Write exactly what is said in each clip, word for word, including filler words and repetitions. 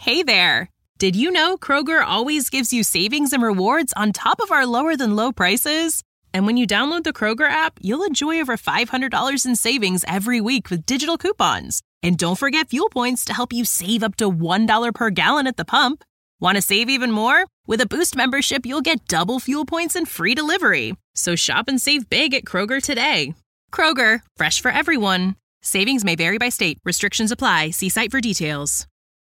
Hey there! Did you know Kroger always gives you savings and rewards on top of our lower-than-low prices? And when you download the Kroger app, you'll enjoy over five hundred dollars in savings every week with digital coupons. And don't forget fuel points to help you save up to one dollar per gallon at the pump. Want to save even more? With a Boost membership, you'll get double fuel points and free delivery. So shop and save big at Kroger today. Kroger, fresh for everyone. Savings may vary by state. Restrictions apply. See site for details.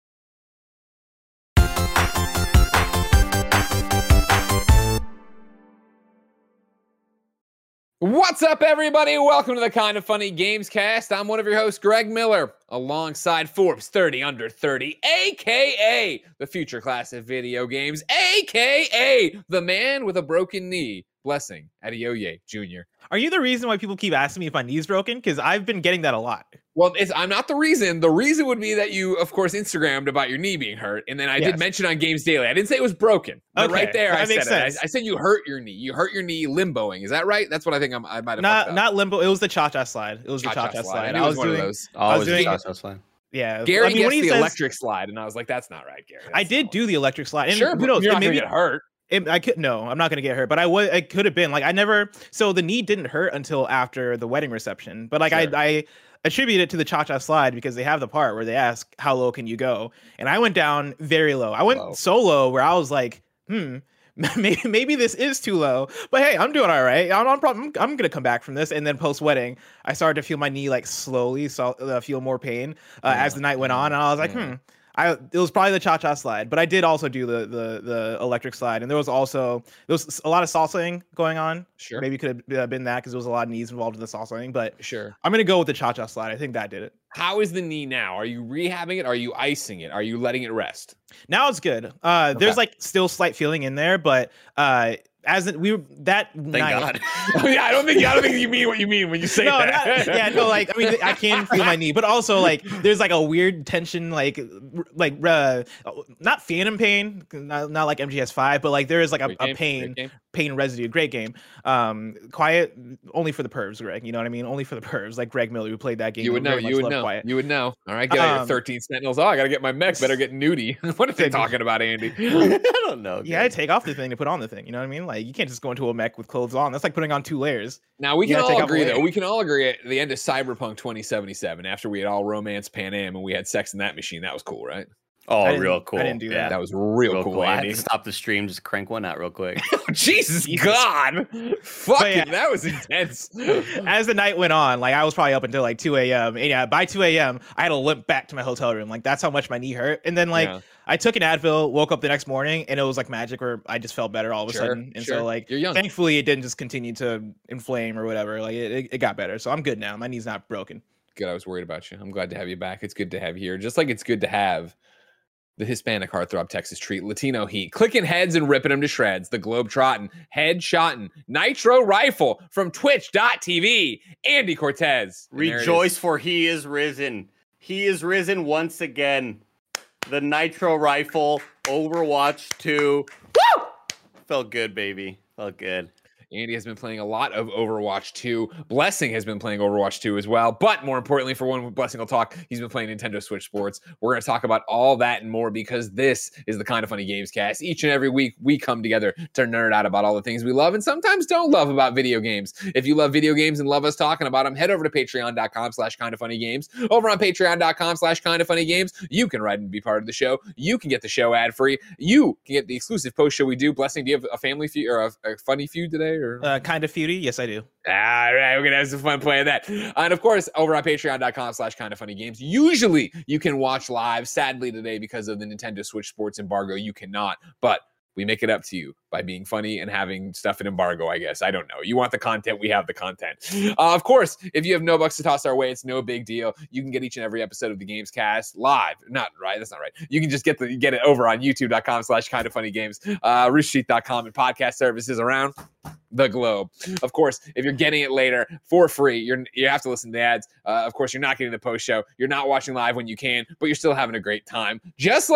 What's up, everybody? Welcome to the Kind of Funny Games Cast. I'm one of your hosts, Greg Miller, alongside Forbes thirty under thirty, a k a the future class of video games, a k a the man with a broken knee, Blessing Adeoye Junior Are you the reason why people keep asking me if my knee's broken? Because I've been getting that a lot. Well, it's, I'm not the reason. The reason would be that you, of course, Instagrammed about your knee being hurt. And then I yes. did mention on Games Daily. I didn't say it was broken. But okay. right there, that I said sense. it. I, I said you hurt your knee. You hurt your knee limboing. Is that right? That's what I think I'm, I might have Not fucked up. Not limbo. It was the cha-cha slide. It was the cha-cha, cha-cha slide. slide. I, I was, was doing those. Oh, I was doing the cha-cha slide. Yeah. Gary I mean, gets the says, electric slide. And I was like, that's not right, Gary. That's I did do the electric slide. And sure, who knows, you're not maybe, going to get hurt. It, I could no, I'm not gonna get hurt, but I was. It could have been like I never. So the knee didn't hurt until after the wedding reception. But like sure. I, I attribute it to the cha-cha slide because they have the part where they ask how low can you go, and I went down very low. I went low. so low where I was like, hmm, maybe maybe this is too low. But hey, I'm doing all right. I'm I'm, I'm, I'm gonna come back from this. And then post wedding, I started to feel my knee like slowly, so uh, feel more pain uh, yeah. as the night went on, and I was like, yeah. hmm. I it was probably the cha-cha slide, but I did also do the the the electric slide, and there was also there was a lot of salsaing going on. Sure, maybe could have been that because there was a lot of knees involved in the salsaing, but sure, I'm gonna go with the cha-cha slide. I think that did it. How is the knee now? Are you rehabbing it? Are you icing it? Are you letting it rest? Now it's good. Uh, okay. There's like still slight feeling in there, but uh. As it, we were that Thank night, God. yeah, I don't think I don't think you mean what you mean when you say no, that. Not, yeah, no, like I mean, I can feel my knee, but also like there's like a weird tension, like like uh, not phantom pain, not, not like M G S five, but like there is like a, a pain pain residue. Great game. Um, quiet only for the pervs, Greg. You know what I mean? Only for the pervs, like Greg Miller who played that game. You would know. You would know. Quiet. You would know. All right, get out um, your thirteen Sentinels. Oh, I gotta get my mech. Better get nudie. What are they talking about, Andy? I don't know. Yeah, I take off the thing to put on the thing. You know what I mean? Like you can't just go into a mech with clothes on. That's like putting on two layers. Now we can all agree though. We can all agree at the end of Cyberpunk twenty seventy-seven, after we had all romanced Pan Am and we had sex in that machine. That was cool, right? Oh, real cool. I didn't do that. Yeah, that was real, real cool. cool. I had to stop the stream, just crank one out real quick. Jesus, Jesus God. Fucking, yeah. That was intense. As the night went on, like I was probably up until like two a.m. And yeah, by two a.m., I had to limp back to my hotel room. Like that's how much my knee hurt. And then like yeah. I took an Advil, woke up the next morning, and it was like magic where I just felt better all of a sure, sudden. And sure. so like You're young. Thankfully it didn't just continue to inflame or whatever. Like it, it got better. So I'm good now. My knee's not broken. Good. I was worried about you. I'm glad to have you back. It's good to have you here. Just like it's good to have the Hispanic heartthrob Texas treat, Latino heat, clicking heads and ripping them to shreds, the globe-trotting, head-shotting, nitro rifle from twitch dot t v, Andy Cortez. Rejoice, for he is risen. He is risen once again. The nitro rifle, Overwatch two. Woo! Felt good, baby. Felt good. Andy has been playing a lot of Overwatch two. Blessing has been playing Overwatch two as well. But more importantly, for one Blessing will talk, he's been playing Nintendo Switch Sports. We're going to talk about all that and more because this is the Kind of Funny Games Cast. Each and every week, we come together to nerd out about all the things we love and sometimes don't love about video games. If you love video games and love us talking about them, head over to patreon dot com slash kind of funny games. Over on patreon dot com slash kind of funny games, you can write and be part of the show. You can get the show ad free. You can get the exclusive post show we do. Blessing, do you have a family feud or a, a funny feud today? Or uh, kind of feudy? Yes, I do. All right, we're gonna have some fun playing that. And of course, over on patreon dot com slash kind of funny games, usually you can watch live. Sadly today, because of the Nintendo Switch Sports embargo, you cannot. But we make it up to you by being funny and having stuff in embargo, I guess. I don't know. You want the content, we have the content. Uh, of course, if you have no bucks to toss our way, it's no big deal. You can get each and every episode of the Games Cast live. Not right, that's not right. You can just get the get it over on youtube dot com slash kind of funny games, uh, rooster teeth dot com, and podcast services around the globe. Of course, if you're getting it later for free, you're you have to listen to the ads. Uh, of course, you're not getting the post show. You're not watching live when you can, but you're still having a great time. Just like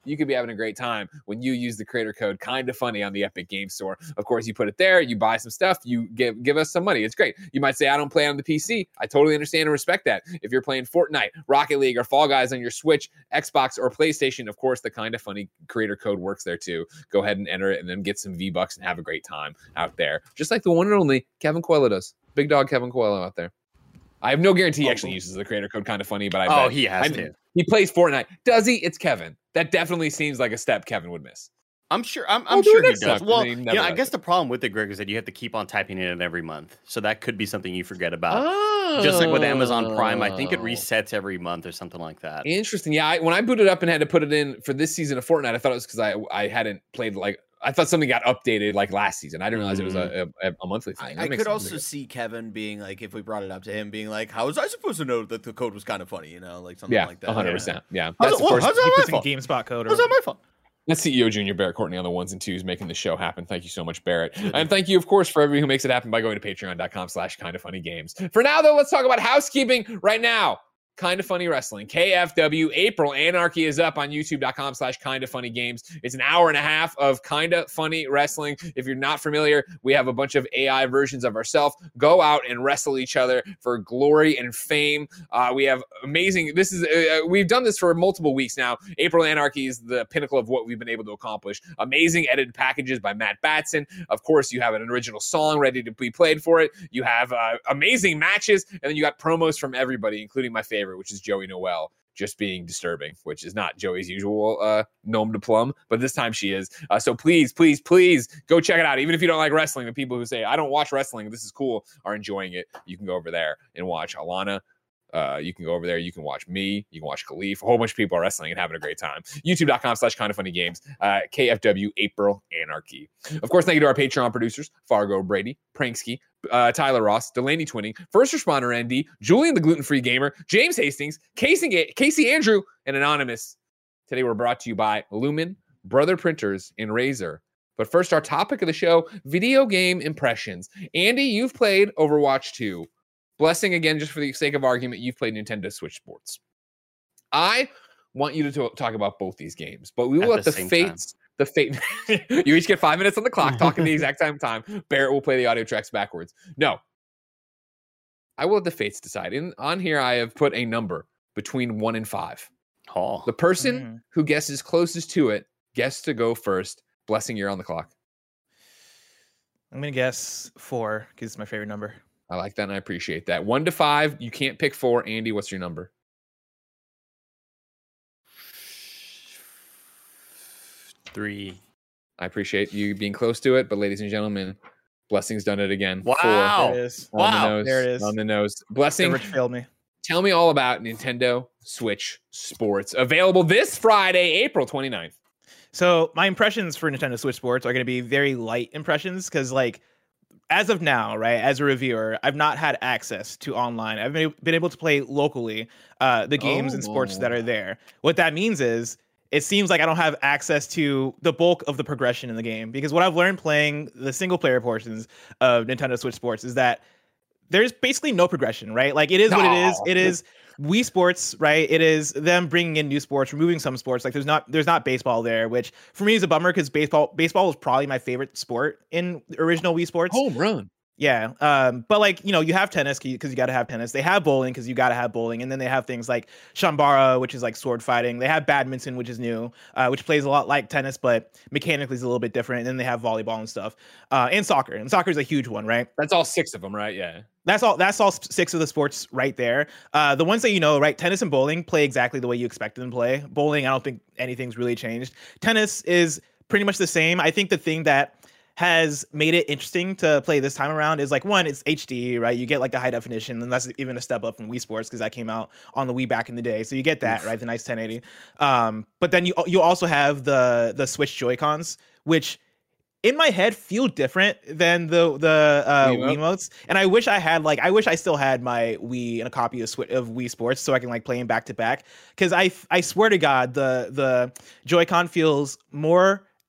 you could be having a great time when you use the creator code Kinda Funny on the Epic Game Store. Of course, you put it there, you buy some stuff, you give give us some money. It's great. You might say, I don't play on the P C. I totally understand and respect that. If you're playing Fortnite, Rocket League, or Fall Guys on your Switch, Xbox, or PlayStation, of course, the Kinda Funny creator code works there too. Go ahead and enter it and then get some V-Bucks and have a great time out there. Just like the one and only Kevin Coelho does. Big dog Kevin Coelho out there. I have no guarantee he actually uses the creator code Kinda Funny, but I Oh, bet he has I, to. He plays Fortnite. Does he? It's Kevin. That definitely seems like a step Kevin would miss. I'm sure. I'm, We'll I'm do sure it he next does. time, Well, and he you never know, I does guess it. the problem with it, Greg, is that you have to keep on typing it in every month. So that could be something you forget about. Oh. Just like with Amazon Prime, I think it resets every month or something like that. Interesting. Yeah, I, when I booted up and had to put it in for this season of Fortnite, I thought it was because I I hadn't played like I thought something got updated like last season. I didn't realize it was a, a, a monthly thing. I, That I makes could sense. also see Kevin being like, if we brought it up to him, being like, "How was I supposed to know that the code was kind of funny?" You know, like something Yeah, like that. one hundred percent. Yeah, How's that's it- of course. how's that He my puts in fault? GameSpot code. How's Or, that my fault? That's C E O Junior Barrett Courtney on the ones and twos making the show happen. Thank you so much, Barrett. And thank you, of course, for everybody who makes it happen by going to patreon.com slash kind of funny games. For now, though, let's talk about housekeeping right now. Kind of Funny Wrestling. K F W April Anarchy is up on youtube.com slash kind of funny games. It's an hour and a half of kind of funny wrestling. If you're not familiar, we have a bunch of A I versions of ourselves go out and wrestle each other for glory and fame. Uh, we have amazing, this is, uh, we've done this for multiple weeks now. April Anarchy is the pinnacle of what we've been able to accomplish. Amazing edited packages by Matt Batson. Of course, you have an original song ready to be played for it. You have uh, amazing matches, and then you got promos from everybody, including my favorite, which is Joey Noel, just being disturbing, which is not Joey's usual uh, gnome de plum, but this time she is. Uh, so please, please, please go check it out. Even if you don't like wrestling, the people who say, I don't watch wrestling, this is cool, are enjoying it. You can go over there and watch Alana. Uh, you can go over there. You can watch me. You can watch Khalif. A whole bunch of people are wrestling and having a great time. YouTube.com slash kind of funny games. Uh, K F W April Anarchy. Of course, thank you to our Patreon producers, Fargo Brady, Pranksky, uh, Tyler Ross, Delaney Twinning, First Responder N D, Julian the Gluten Free Gamer, James Hastings, Casey, Casey Andrew, and Anonymous. Today we're brought to you by Lumen, Brother Printers, and Razer. But first, our topic of the show, video game impressions. Andy, you've played Overwatch two. Blessing, again, just for the sake of argument, you've played Nintendo Switch Sports. I want you to t- talk about both these games, but we will At let the the same fates, the fate, you each get five minutes on the clock, talking the exact same time. Barrett will play the audio tracks backwards. No, I will let the fates decide. In on here, I have put a number between one and five. Oh. The person Mhm. who guesses closest to it gets to go first. Blessing, you're on the clock. I'm gonna guess four because it's my favorite number. I like that, and I appreciate that. One to five, you can't pick four. Andy, what's your number? Three. I appreciate you being close to it, but ladies and gentlemen, Blessing's done it again. Wow. There it is. Four on the Wow. nose. There it is. On the nose. The Blessing, rich failed me. tell me all about Nintendo Switch Sports. Available this Friday, April twenty-ninth. So my impressions for Nintendo Switch Sports are going to be very light impressions because, like, as of now, right, as a reviewer, I've not had access to online. I've been, been able to play locally uh, the games and sports that are there. What that means is it seems like I don't have access to the bulk of the progression in the game because what I've learned playing the single player portions of Nintendo Switch Sports is that there's basically no progression, right? Like, it is what it is. It is Wii Sports, right? It is them bringing in new sports, removing some sports. Like, there's not there's not baseball there, which for me is a bummer because baseball baseball was probably my favorite sport in original Wii Sports. Home run. Yeah. Um, but like, you know, you have tennis because you got to have tennis. They have bowling because you got to have bowling. And then they have things like Shambara, which is like sword fighting. They have badminton, which is new, uh, which plays a lot like tennis, but mechanically is a little bit different. And then they have volleyball and stuff, uh, and soccer. And soccer is a huge one, right? That's all six of them, right? Yeah. That's all. That's all six of the sports right there. Uh, the ones that you know, right? Tennis and bowling play exactly the way you expect them to play. Bowling, I don't think anything's really changed. Tennis is pretty much the same. I think the thing that has made it interesting to play this time around is like, one, it's H D, right? You get like the high definition, and that's even a step up from Wii Sports because that came out on the Wii back in the day. So you get that, right? The nice ten eighty. Um, but then you you also have the the Switch Joy-Cons, which in my head feel different than the the uh, Wiimote? Wiimotes. And I wish I had like I wish I still had my Wii and a copy of Swi- of Wii Sports so I can like play them back to back. Because I I swear to God, the the Joy-Con feels more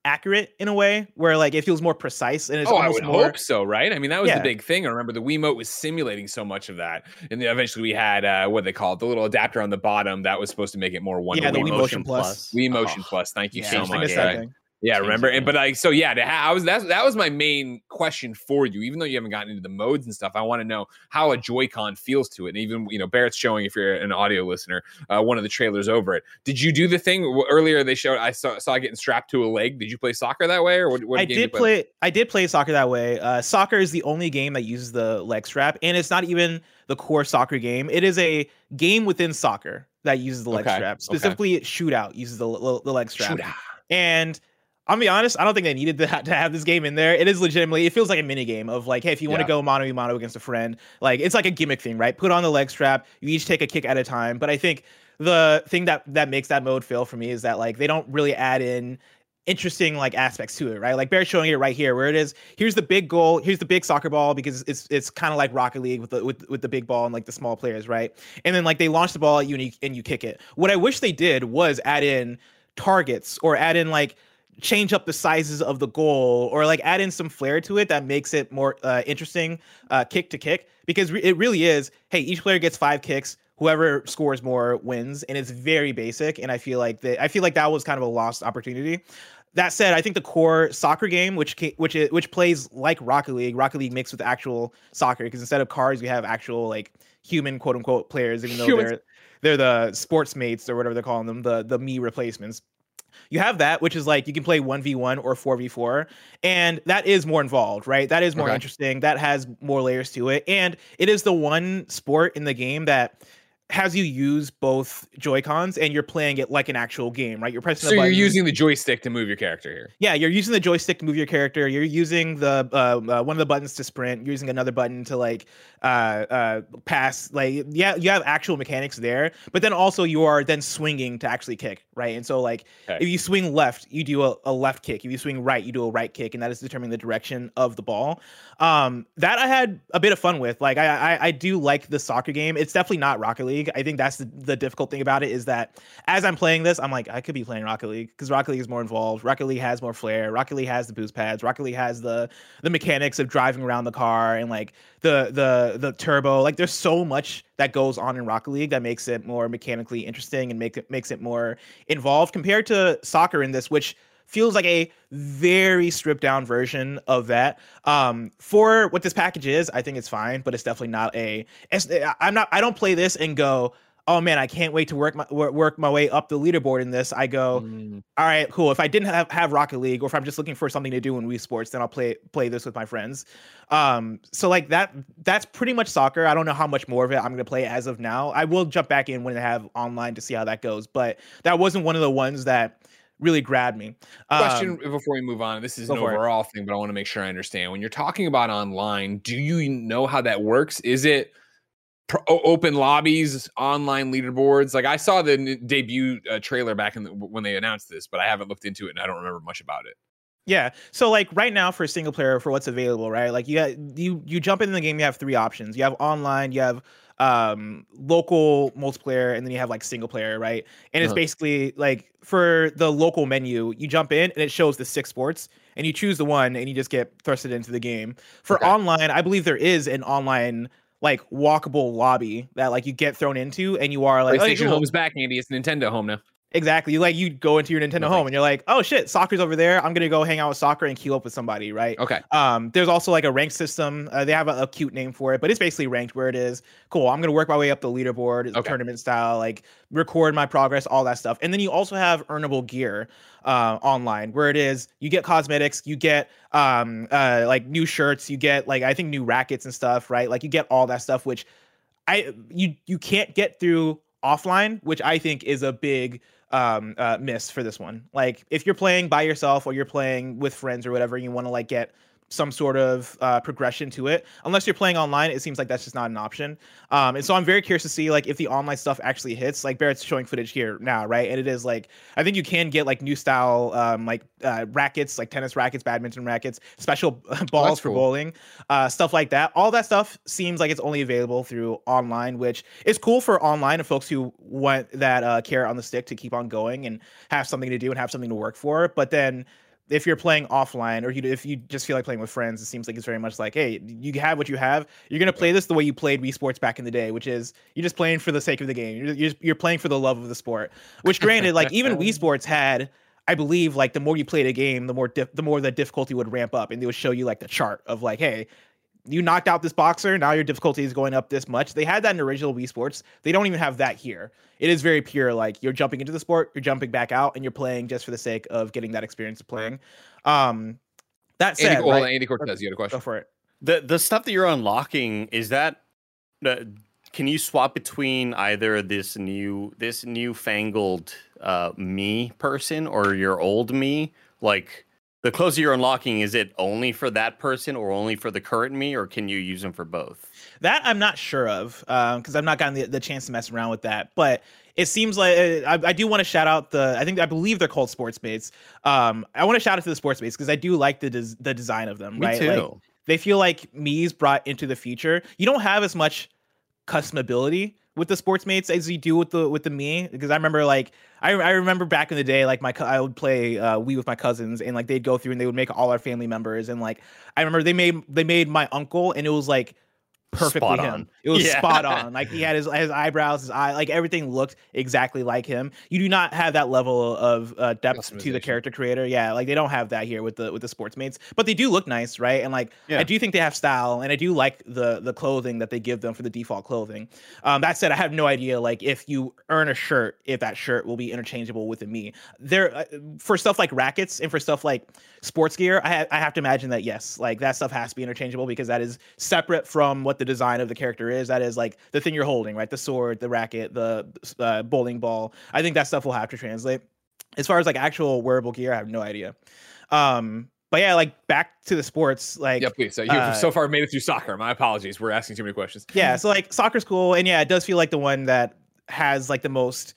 accurate in a way where like it feels more precise and it's oh, I almost would more. hope so, right? I mean, that was Yeah. the big thing. I remember the Wiimote was simulating so much of that, and then eventually we had uh, what they call it, the little adapter on the bottom that was supposed to make it more one Yeah, to the one. Wii Motion Plus. Wii Motion Oh, Plus. Thank you Yeah, so I much. missed that right? thing. Yeah, Change remember, the and but game. like, so yeah, to ha- I was that's that was my main question for you. Even though you haven't gotten into the modes and stuff, I want to know how a Joy-Con feels to it. And even you know, Barrett's showing if you're an audio listener, uh, one of the trailers over it. Did you do the thing w- earlier? They showed I saw saw getting strapped to a leg. Did you play soccer that way, or what? what I game did you play. I did play soccer that way. Uh, soccer is the only game that uses the leg strap, and it's not even the core soccer game. It is a game within soccer that uses the leg Okay, strap. okay. Specifically, Shootout uses the, the, the leg strap. Shootout. And I'll be honest, I don't think they needed to, ha- to have this game in there. It is legitimately, it feels like a mini game of like, hey, if you want to Yeah. go mano a mano against a friend, like it's like a gimmick thing, right? Put on the leg strap. You each take a kick at a time. But I think the thing that that makes that mode fail for me is that like they don't really add in interesting like aspects to it, right? Like Bear's showing it right here, where it is. Here's the big goal. Here's the big soccer ball because it's it's kind of like Rocket League with the with, with the big ball and like the small players, right? And then like they launch the ball at you and you, and you kick it. What I wish they did was add in targets or add in like change up the sizes of the goal or like add in some flair to it that makes it more uh, interesting uh, kick to kick, because re- it really is, hey, each player gets five kicks, whoever scores more wins, and it's very basic. And I feel like that I feel like that was kind of a lost opportunity. That said, I think the core soccer game, which ca- which is, which plays like Rocket League, Rocket League mixed with actual soccer, because instead of cars, you have actual like human quote unquote players, even though Humans. they're they're the sports mates or whatever they're calling them, the the me replacements. You have that, which is like you can play one v one or four v four, and that is more involved, right? That is more Okay. interesting. That has more layers to it, and it is the one sport in the game that has you use both Joy-Cons and you're playing it like an actual game, right? You're pressing So the you're buttons. using the joystick to move your character here. Yeah, you're using the joystick to move your character. You're using the uh, uh, one of the buttons to sprint. You're using another button to like uh, uh, pass. Like, yeah, you have actual mechanics there, but then also you are then swinging to actually kick, right? And so like Okay. if you swing left, you do a, a left kick. If you swing right, you do a right kick, and that is determining the direction of the ball. Um, that I had a bit of fun with. Like I, I I do like the soccer game. It's definitely not Rocket League. I think that's the, the difficult thing about it is that as I'm playing this, I'm like I could be playing Rocket League because Rocket League is more involved. Rocket League has more flair. Rocket League has the boost pads. Rocket League has the the mechanics of driving around the car and like the the the turbo. Like there's so much that goes on in Rocket League that makes it more mechanically interesting and make it makes it more involved compared to soccer in this, which feels like a very stripped down version of that. Um, for what this package is, I think it's fine, but it's definitely not a. It's, I'm not. I don't play this and go, oh man, I can't wait to work my wor- work my way up the leaderboard in this. I go, Mm. all right, cool. If I didn't have, have Rocket League, or if I'm just looking for something to do in Wii Sports, then I'll play play this with my friends. Um, so like that, that's pretty much soccer. I don't know how much more of it I'm gonna play as of now. I will jump back in when they have online to see how that goes, but that wasn't one of the ones that really grabbed me. Um, Question before we move on. This is go an for it. overall thing, but I want to make sure I understand. When you're talking about online, do you know how that works? Is it pro- o- open lobbies, online leaderboards? Like I saw the n- debut uh, trailer back in the, when they announced this, but I haven't looked into it and I don't remember much about it. Yeah. So like right now for single player, for what's available, right? Like you got you you jump into the game, you have three options. You have online, you have um local multiplayer, and then you have like single player, right? And it's Uh-huh. basically like for the local menu, you jump in and it shows the six sports and you choose the one and you just get thrusted into the game. For Okay. online, I believe there is an online like walkable lobby that like you get thrown into and you are like, okay, PlayStation cool. Home is back, Andy. It's Nintendo Home now. Exactly. You like you go into your Nintendo No home thanks. and you're like, oh shit, soccer's over there. I'm gonna go hang out with soccer and queue up with somebody, right? Okay. Um, there's also like a rank system. Uh, they have a, a cute name for it, but it's basically ranked where it is. Cool. I'm gonna work my way up the leaderboard, Okay. tournament style, like record my progress, all that stuff. And then you also have earnable gear uh, online, where it is you get cosmetics, you get um uh like new shirts, you get like I think new rackets and stuff, right? Like you get all that stuff, which I you you can't get through offline, which I think is a big um uh miss for this one. Like if you're playing by yourself or you're playing with friends or whatever, and you want to like get some sort of uh, progression to it. Unless you're playing online, it seems like that's just not an option. Um, and so I'm very curious to see like if the online stuff actually hits. Like Barrett's showing footage here now, right? And it is like I think you can get like new style um, like uh, rackets, like tennis rackets, badminton rackets, special balls for cool. bowling, uh, stuff like that. All that stuff seems like it's only available through online, which is cool for online and folks who want that uh, carrot on the stick to keep on going and have something to do and have something to work for. But then if you're playing offline, or you, if you just feel like playing with friends, it seems like it's very much like, hey, you have what you have. You're going to play this the way you played Wii Sports back in the day, which is you're just playing for the sake of the game. You're, you're, you're playing for the love of the sport, which granted, like even Wii Sports had, I believe, like the more you played a game, the more dif- the more the difficulty would ramp up, and they would show you like the chart of like, hey, you knocked out this boxer, now your difficulty is going up this much. They had that in original Wii Sports. They don't even have that here. It is very pure, like you're jumping into the sport, you're jumping back out, and you're playing just for the sake of getting that experience of playing. Um, that said, Andy, right? well, Andy Cortez, you had a question? Go for it. The the stuff that you're unlocking, is that uh, can you swap between either this new this newfangled uh, me person or your old me? Like the clothes you're unlocking, is it only for that person or only for the current me, or can you use them for both? That I'm not sure of, because um, I've not gotten the, the chance to mess around with that. But it seems like I, I do want to shout out the. I think I believe they're called Sportsmates. Um, I want to shout out to the Sportsmates because I do like the des, the design of them. Me right, too. Like, they feel like Mii's brought into the future. You don't have as much customability with the Sportsmates as you do with the with the Mii, because I remember like I I remember back in the day, like my I would play uh, Wii with my cousins, and like they'd go through and they would make all our family members, and like I remember they made they made my uncle, and it was like perfectly Spot him. on. It was Yeah. spot on. Like he had his his eyebrows, his eye, like everything looked exactly like him. You do not have that level of uh, depth to the Customization. character creator. Yeah, like they don't have that here with the with the Sportsmates, but they do look nice, right? And like Yeah. I do think they have style, and I do like the the clothing that they give them for the default clothing. Um, that said, I have no idea like if you earn a shirt, if that shirt will be interchangeable with a Mii. There uh, for stuff like rackets and for stuff like sports gear, I, ha- I have to imagine that yes, like that stuff has to be interchangeable because that is separate from what the design of the character is. That is like the thing you're holding, right? The sword, the racket, the uh, bowling ball. I think that stuff will have to translate. As far as like actual wearable gear, I have no idea. Um, but yeah, like back to the sports, like Yeah, please. So you've uh, so far made it through soccer. My apologies. We're asking too many questions. yeah, so like soccer's cool, and yeah, it does feel like the one that has like the most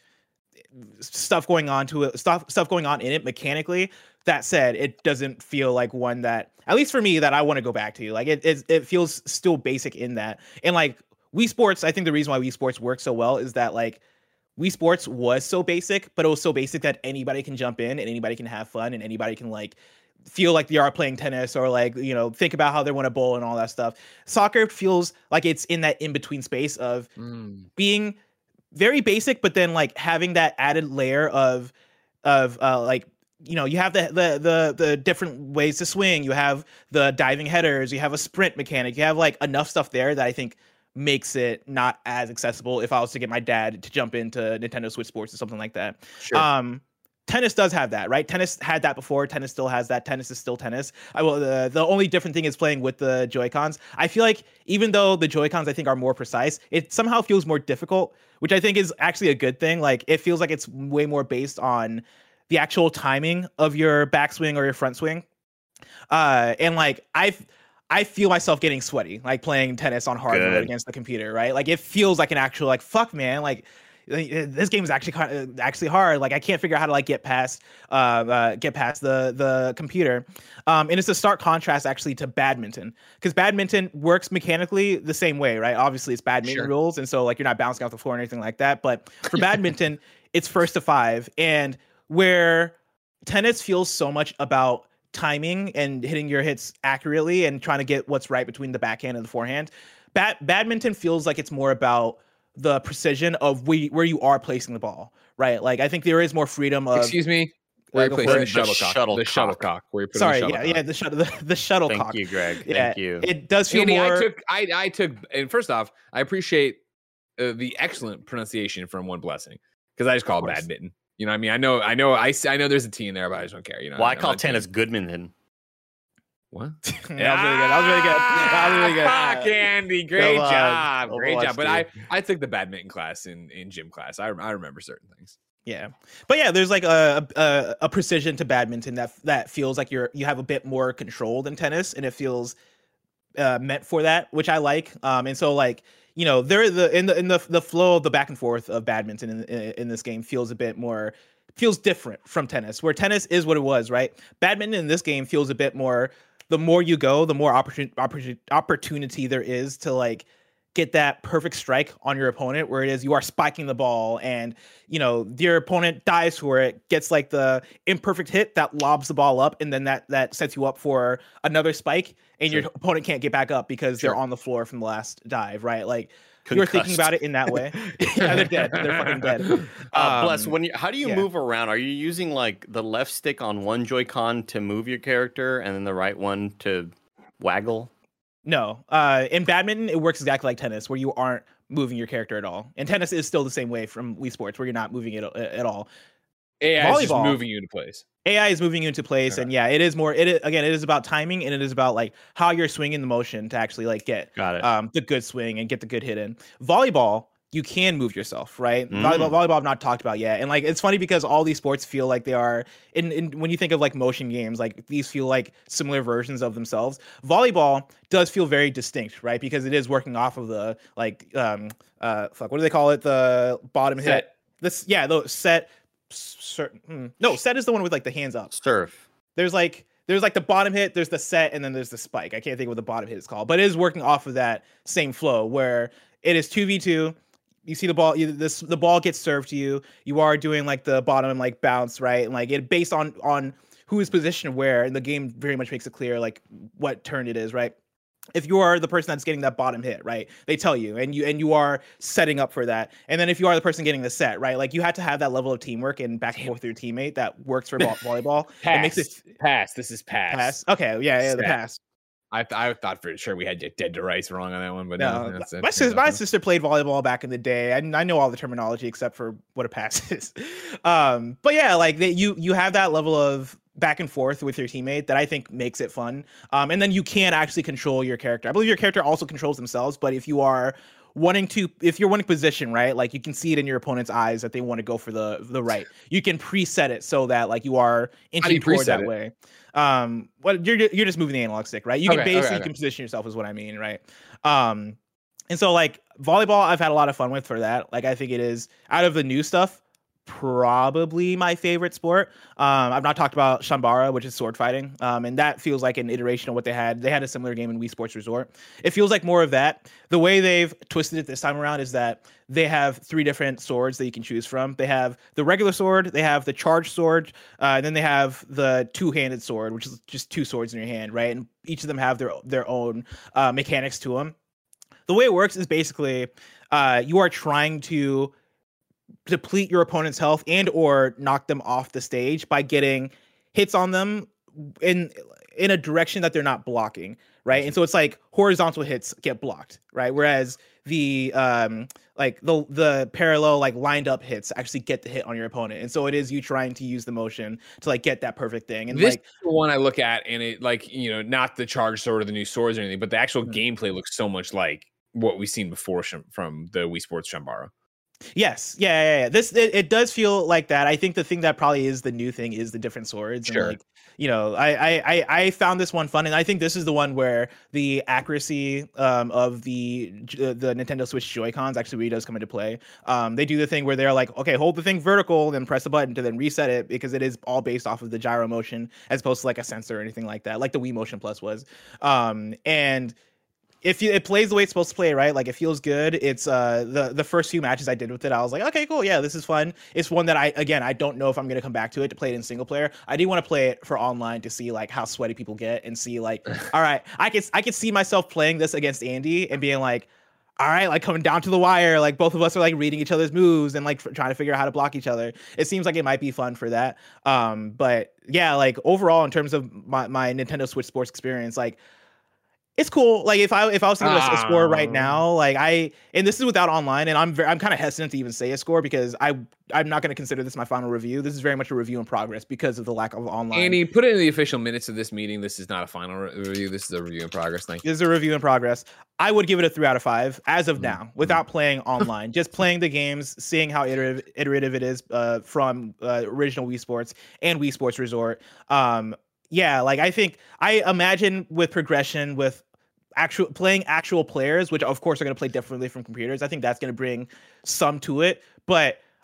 stuff going on to it, stuff stuff going on in it mechanically. That said, it doesn't feel like one that, at least for me, that I want to go back to. Like it, it, it feels still basic in that. And like Wii Sports, I think the reason why Wii Sports works so well is that like Wii Sports was so basic, but it was so basic that anybody can jump in and anybody can have fun and anybody can like feel like they are playing tennis or like, you know, think about how they want to bowl and all that stuff. Soccer feels like it's in that in-between space of Mm. being very basic, but then like having that added layer of of uh like, you know, you have the, the the the different ways to swing, you have the diving headers, you have a sprint mechanic, you have like enough stuff there that I think makes it not as accessible if I was to get my dad to jump into Nintendo Switch Sports or something like that. Sure. Um tennis does have that, right? Tennis had that before. Tennis still has that. Tennis is still tennis. I will. The, the only different thing is playing with the Joy-Cons. I feel like even though the Joy-Cons I think are more precise, it somehow feels more difficult, which I think is actually a good thing. Like it feels like it's way more based on the actual timing of your backswing or your front swing. Uh, and like I've. I feel myself getting sweaty, like playing tennis on hard mode Good. against the computer, right? Like it feels like an actual, like, fuck, man, like this game is actually kind of actually hard. Like I can't figure out how to like get past, uh, uh get past the the computer. Um, and it's a stark contrast actually to badminton, because badminton works mechanically the same way, right? Obviously it's badminton Sure. rules, and so like you're not bouncing off the floor or anything like that. But for badminton, it's first to five, and where tennis feels so much about timing and hitting your hits accurately and trying to get what's right between the backhand and the forehand. Bad- badminton feels like it's more about the precision of where you, where you are placing the ball, right? Like I think there is more freedom of. Excuse me. Where you go place for the it. The shuttlecock. The shuttlecock. shuttlecock. Where you put Sorry, the yeah, shuttlecock. yeah, the shuttle, the, the shuttlecock. Thank you, Greg. Yeah, Thank you. It does feel Andy, more. I took, I, I took, and first off, I appreciate uh, the excellent pronunciation from One Blessing, because I just call it course. badminton. You know what I mean? I know, I know, I, I know there's a T in there, but I just don't care. You know, well, I I'm call not tennis doing- Goodman. What? that was really good. That was really good. That was really good. Fuck, Andy. Great Come on. job. Great Overwatch job. But I, two. I took the badminton class in, in gym class. I, I remember certain things. Yeah, but yeah, there's like a, a a precision to badminton that that feels like you're you have a bit more control than tennis, and it feels uh, meant for that, which I like. Um, and so like you know, there the in the in the the flow of the back and forth of badminton in, in in this game feels a bit more feels different from tennis, where tennis is what it was, right? Badminton in this game feels a bit more. The more you go, the more opportunity opportunity opportunity there is to like get that perfect strike on your opponent where it is you are spiking the ball and you know your opponent dives for it, gets like the imperfect hit that lobs the ball up, and then that that sets you up for another spike, and sure. your opponent can't get back up because sure. they're on the floor from the last dive, right? Like Concussed. You're thinking about it in that way. Yeah, they're dead. They're fucking dead. Uh, Um, Bless, when you, how do you yeah. move around? Are you using like the left stick on one Joy-Con to move your character and then the right one to waggle? No. Uh, in badminton, it works exactly like tennis, where you aren't moving your character at all. And tennis is still the same way from Wii Sports, where you're not moving it at all. A I is just moving you into place. A I is moving you into place, okay. and yeah, it is more. It is, again, it is about timing, and it is about like how you're swinging the motion to actually like get Got it. Um, the good swing and get the good hit in. Volleyball, you can move yourself, right? Mm. Volleyball, volleyball, I've not talked about yet, and like it's funny because all these sports feel like they are. In, in when you think of like motion games, like these feel like similar versions of themselves. Volleyball does feel very distinct, right? Because it is working off of the like um uh fuck, what do they call it? The bottom set. hit. This yeah, the set. Certain hmm. no set is the one with like the hands up. Surf. There's like there's like the bottom hit, there's the set, and then there's the spike. I can't think of what the bottom hit is called, but it is working off of that same flow where it is two v two. You see the ball, you, this the ball gets served to you. You are doing like the bottom like bounce, right? And like it based on on who is positioned where, and the game very much makes it clear like what turn it is, right? If you are the person that's getting that bottom hit, right, they tell you, and you and you are setting up for that. And then if you are the person getting the set, right, like you have to have that level of teamwork and back and forth with your teammate that works for vo- volleyball. Pass. It makes it pass. This is pass. Pass. Okay, yeah, yeah, the pass. I th- I thought for sure we had Dead to Rice wrong on that one, but no. no that's, that's my sister, my sister played volleyball back in the day. I, I know all the terminology except for what a pass is. Um, but yeah, like they, you you have that level of back and forth with your teammate that I think makes it fun. Um, and then you can actually control your character. I believe your character also controls themselves, but if you are wanting to, if you're wanting position, right, like you can see it in your opponent's eyes that they want to go for the the right. You can preset it so that like you are inching toward that it? way. Um, what you're you're just moving the analog stick, right? You can okay, basically okay, okay. can position yourself is what I mean, right? Um, and so like volleyball, I've had a lot of fun with for that. Like I think it is out of the new stuff, probably my favorite sport. Um, I've not talked about Shambara, which is sword fighting. Um, and that feels like an iteration of what they had. They had a similar game in Wii Sports Resort. It feels like more of that. The way they've twisted it this time around is that they have three different swords that you can choose from. They have the regular sword, they have the charged sword, uh, and then they have the two-handed sword, which is just two swords in your hand, right? And each of them have their their own uh, mechanics to them. The way it works is basically uh, you are trying to deplete your opponent's health and or knock them off the stage by getting hits on them in in a direction that they're not blocking, right? And so it's like horizontal hits get blocked, right? Whereas the um like the the parallel like lined up hits actually get the hit on your opponent. And so it is you trying to use the motion to like get that perfect thing. And this like is the one I look at, and it like, you know, not the charge sword or the new swords or anything, but the actual mm-hmm. gameplay looks so much like what we've seen before sh- from the Wii Sports Shambara. Yes, yeah, yeah, yeah. This it, it does feel like that. I think the thing that probably is the new thing is the different swords. Sure. And like, you know, I, I I found this one fun, and I think this is the one where the accuracy um, of the the Nintendo Switch Joy-Cons actually really does come into play. Um, they do the thing where they're like, okay, hold the thing vertical, then press the button to then reset it, because it is all based off of the gyro motion as opposed to like a sensor or anything like that, like the Wii Motion Plus was. Um, and If you, it plays the way it's supposed to play, right? Like it feels good. It's uh the the first few matches I did with it, I was like, okay, cool, yeah, this is fun. It's one that I again I don't know if I'm gonna come back to it to play it in single player. I do want to play it for online to see like how sweaty people get and see like, all right, I could I could see myself playing this against Andy and being like, all right, like coming down to the wire, like both of us are like reading each other's moves and like f- trying to figure out how to block each other. It seems like it might be fun for that. Um, but yeah, like overall in terms of my my Nintendo Switch Sports experience, like. It's cool. Like if I if I was to give a, a score right now, like I and this is without online, and I'm very, I'm kind of hesitant to even say a score because I I'm not going to consider this my final review. This is very much a review in progress because of the lack of online. Andy, put it in the official minutes of this meeting. This is not a final re- review. This is a review in progress. Thank you. This is a review in progress. I would give it a three out of five as of mm-hmm. now, without playing online. Just playing the games, seeing how iterative iterative it is uh, from uh, original Wii Sports and Wii Sports Resort. Um, yeah, like I think I imagine with progression with actual playing actual players, which of course are going to play differently from computers. I think that's going to bring some to it, but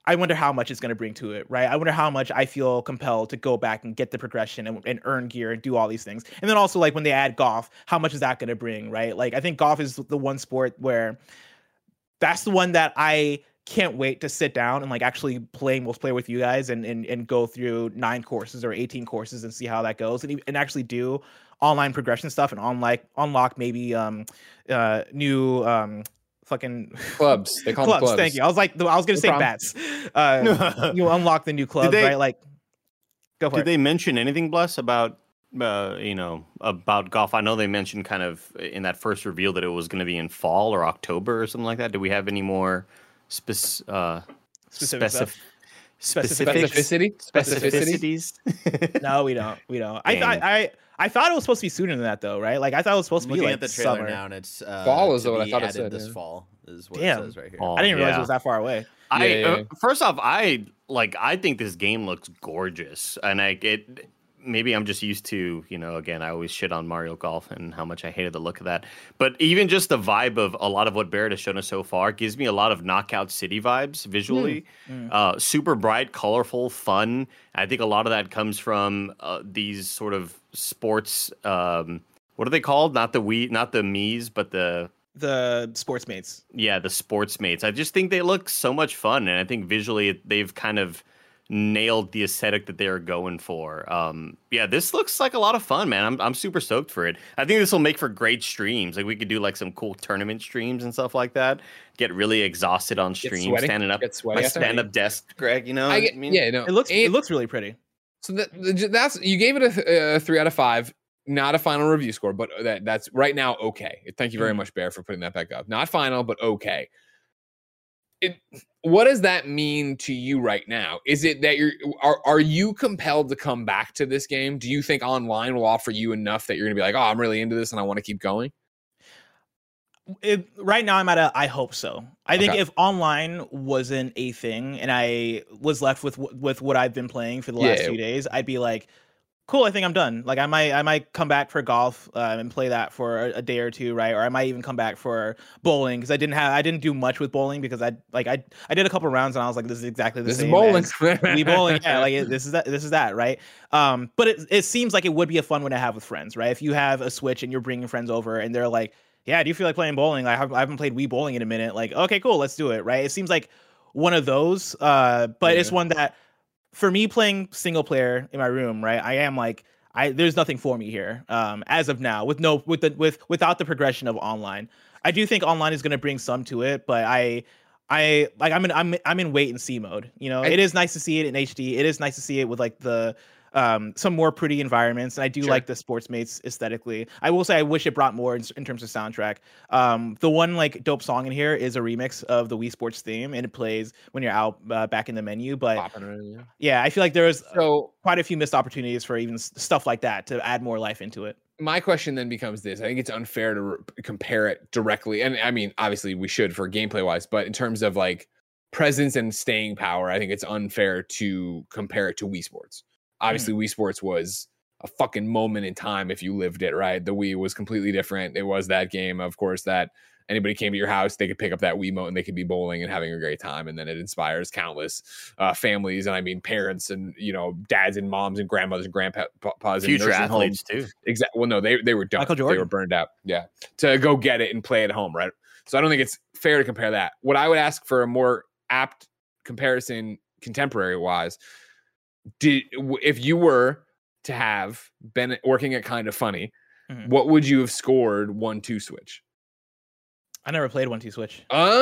I wonder how much it's going to bring to it, right? I wonder how much I feel compelled to go back and get the progression and, and earn gear and do all these things. And then also, like, when they add golf, how much is that going to bring, right? Like, I think golf is the one sport where that's the one that I can't wait to sit down and like actually play multiplayer with you guys and and, and go through nine courses or eighteen courses and see how that goes and, and actually do online progression stuff and on like unlock maybe um uh new um fucking clubs. They call clubs, them clubs. Thank you. I was like, I was gonna No say problem. bats. Uh, you unlock the new clubs, they- right? Like, go for Did it. they mention anything, Bless, about uh, you know, about golf? I know they mentioned kind of in that first reveal that it was going to be in fall or October or something like that. Do we have any more spec- uh, Specific stuff? specific Specificity? Specificity? specificities? No, we don't. We don't. I Dang thought it. I I thought it was supposed to be sooner than that, though, right? Like, I thought it was supposed I'm to be looking like at the trailer summer. now, and it's uh, Fall is to what I be thought it added said, this yeah. fall is what Damn. it says right here. Oh, I didn't realize yeah. it was that far away. I Yeah, yeah, uh, yeah. first off, I like. I think this game looks gorgeous, and I it. Maybe I'm just used to, you know, again, I always shit on Mario Golf and how much I hated the look of that. But even just the vibe of a lot of what Barrett has shown us so far gives me a lot of Knockout City vibes visually. Mm. Uh, super bright, colorful, fun. I think a lot of that comes from uh, these sort of sports. Um, what are they called? Not the we, not the Mii's, but the The sports mates. yeah, the sports mates. I just think they look so much fun, and I think visually they've kind of nailed the aesthetic that they're going for. Um, yeah, this looks like a lot of fun, man. I'm I'm super stoked for it. I think this will make for great streams. Like we could do like some cool tournament streams and stuff like that. Get really exhausted on stream, sweaty. standing up, Get sweaty my after. stand up desk, Greg. You know, I get, mean, yeah, no. It looks and- it looks really pretty. So that, the- that's you gave it a, a three out of five. Not a final review score, but that that's right now okay. Thank you very Mhm. much, Bear, for putting that back up. Not final, but okay. It, what does that mean to you right now? Is it that you're are are you compelled to come back to this game? Do you think online will offer you enough that you're gonna be like, oh, I'm really into this and I want to keep going? It, right now I'm at a I hope so. I think Okay. if online wasn't a thing and I was left with with what I've been playing for the last Yeah. few days, I'd be like, cool, I think I'm done. Like I might I might come back for golf um, and play that for a, a day or two, right? Or I might even come back for bowling because I didn't have I didn't do much with bowling because I like I I did a couple rounds and I was like, this is exactly the This is same. bowling. as we bowling, yeah, like it, this is that this is that, right? Um, but it it seems like it would be a fun one to have with friends, right? If you have a Switch and you're bringing friends over and they're like, yeah, do you feel like playing bowling? I, have, I haven't played Wii Bowling in a minute. Like, okay, cool, let's do it, right? It seems like one of those, uh, but it's Yeah. one that, for me playing single player in my room, right? I am like, I there's nothing for me here, um, as of now, with no with the with without the progression of online. I do think online is going to bring some to it, but I. I like I'm in I'm I'm in wait and see mode. You know, I- it is nice to see it in H D. It is nice to see it with like the um some more pretty environments, and I do Sure. like the sports mates aesthetically. I will say I wish it brought more in, in terms of soundtrack. Um, the one like dope song in here is a remix of the Wii Sports theme, and it plays when you're out uh, back in the menu. But Popping around, yeah. yeah, I feel like there was So quite a few missed opportunities for even s- stuff like that to add more life into it. my question then becomes this. I think it's unfair to re- compare it directly. And I mean, obviously we should for gameplay wise, but in terms of like presence and staying power, I think it's unfair to compare it to Wii Sports. Obviously Wii Sports was a fucking moment in time if you lived it, right? The Wii was completely different. It was that game, of course, that anybody came to your house, they could pick up that Wiimote and they could be bowling and having a great time. And then it inspires countless uh, families. And I mean, parents and, you know, dads and moms and grandmothers and grandpas and future nursing athletes homes. too. Exactly. Well, no, they they were done. Michael They Jordan. were burned out. Yeah, to go get it and play at home, right? So I don't think it's fair to compare that. What I would ask for a more apt comparison, contemporary wise, did if you were to have been working at Kind of Funny, Mhm. what would you have scored one two switch? I never played one two switch.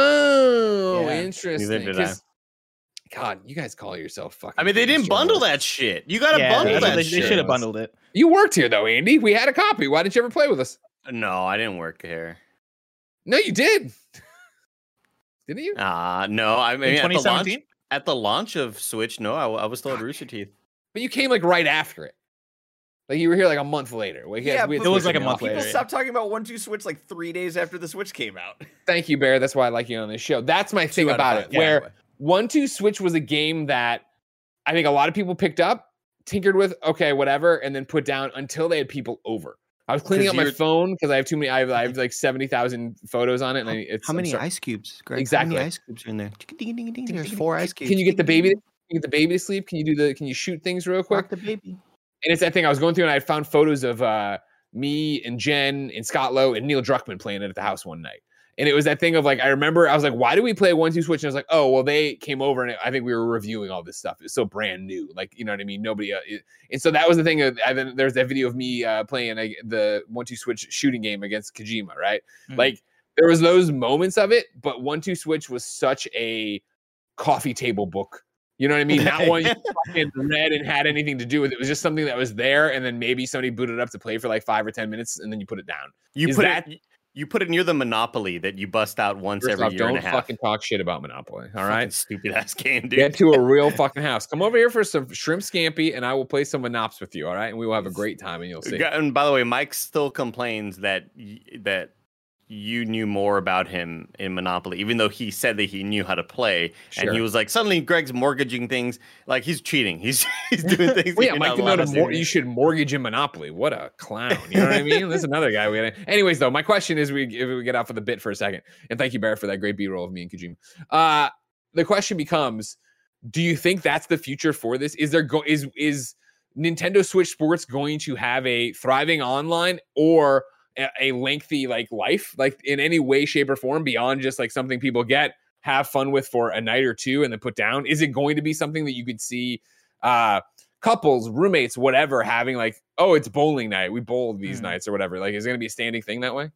Oh, Yeah. interesting. Neither did I. 'Cause- God, you guys call yourself fucking. I mean, they didn't famous bundle journalists. that shit. You got to Yeah, bundle that's what that they, shit. they should have bundled it. You worked here though, Andy. We had a copy. Why didn't you ever play with us? No, I didn't work here. No, you did. Didn't you? Uh no, I mean In at the twenty launch seventeen? at the launch of Switch, no, I, I was still at Rooster Teeth. But you came like right after it. Like you were here like a month later. Like, Yeah, we had but It was Switch like a in the month office. People later, yeah. stopped talking about one two Switch like three days after the Switch came out. Thank you, Bear. That's why I like you on this show. That's my thing Two out of about five, it. yeah, Where anyway. one two Switch was a game that I think a lot of people picked up, tinkered with, okay, whatever, and then put down until they had people over. I was cleaning 'Cause up my you're- phone because I have too many. I have, I have like seventy thousand photos on it, and I, it's How I'm many sorry. ice cubes? Greg? Exactly. How many ice cubes are in there? Ding, ding, ding, ding. There's four ice cubes. Can you get the Ding, ding, baby? ding. Can you get the baby to sleep? Can you do the? Can you shoot things real quick? Rock the baby. And it's that thing I was going through, and I found photos of uh, me and Jen and Scott Lowe and Neil Druckmann playing it at the house one night. And it was that thing of like, I remember I was like, why do we play one two switch? And I was like, oh, well, they came over and I think we were reviewing all this stuff. It's so brand new. Like, you know what I mean? Nobody. Uh, it, and so that was the thing. Of, and then there's that video of me uh, playing a, the one two switch shooting game against Kojima, right? Mm-hmm. Like, there was those moments of it, but one two switch was such a coffee table book. You know what I mean? Not one you fucking read and had anything to do with it. It was just something that was there, and then maybe somebody booted up to play for like five or ten minutes, and then you put it down. You Is put that, it. You put it near the Monopoly that you bust out once First every off, year don't and a half. fucking talk shit about Monopoly. All right, stupid ass game, dude. Get to a real fucking house. Come over here for some shrimp scampi, and I will play some Monops with you. All right, and we will have a great time, and you'll see. And by the way, Mike still complains that that you knew more about him in Monopoly, even though he said that he knew how to play. Sure. And he was like, suddenly Greg's mortgaging things. Like, he's cheating. He's he's doing things. Well, yeah, Mike didn't know to mor- you should mortgage in Monopoly. What a clown. You know what I mean? There's another guy. We had. Anyways, though, my question is, we if we get off of the bit for a second, and thank you, Barrett, for that great B-roll of me and Kojima. Uh, the question becomes, do you think that's the future for this? Is there go is is Nintendo Switch Sports going to have a thriving online or a lengthy like life, like in any way, shape, or form beyond just like something people get, have fun with for a night or two and then put down? Is it going to be something that you could see uh, couples, roommates, whatever, having like, oh, it's bowling night, we bowled these mm. nights or whatever? Like, is it going to be a standing thing that way?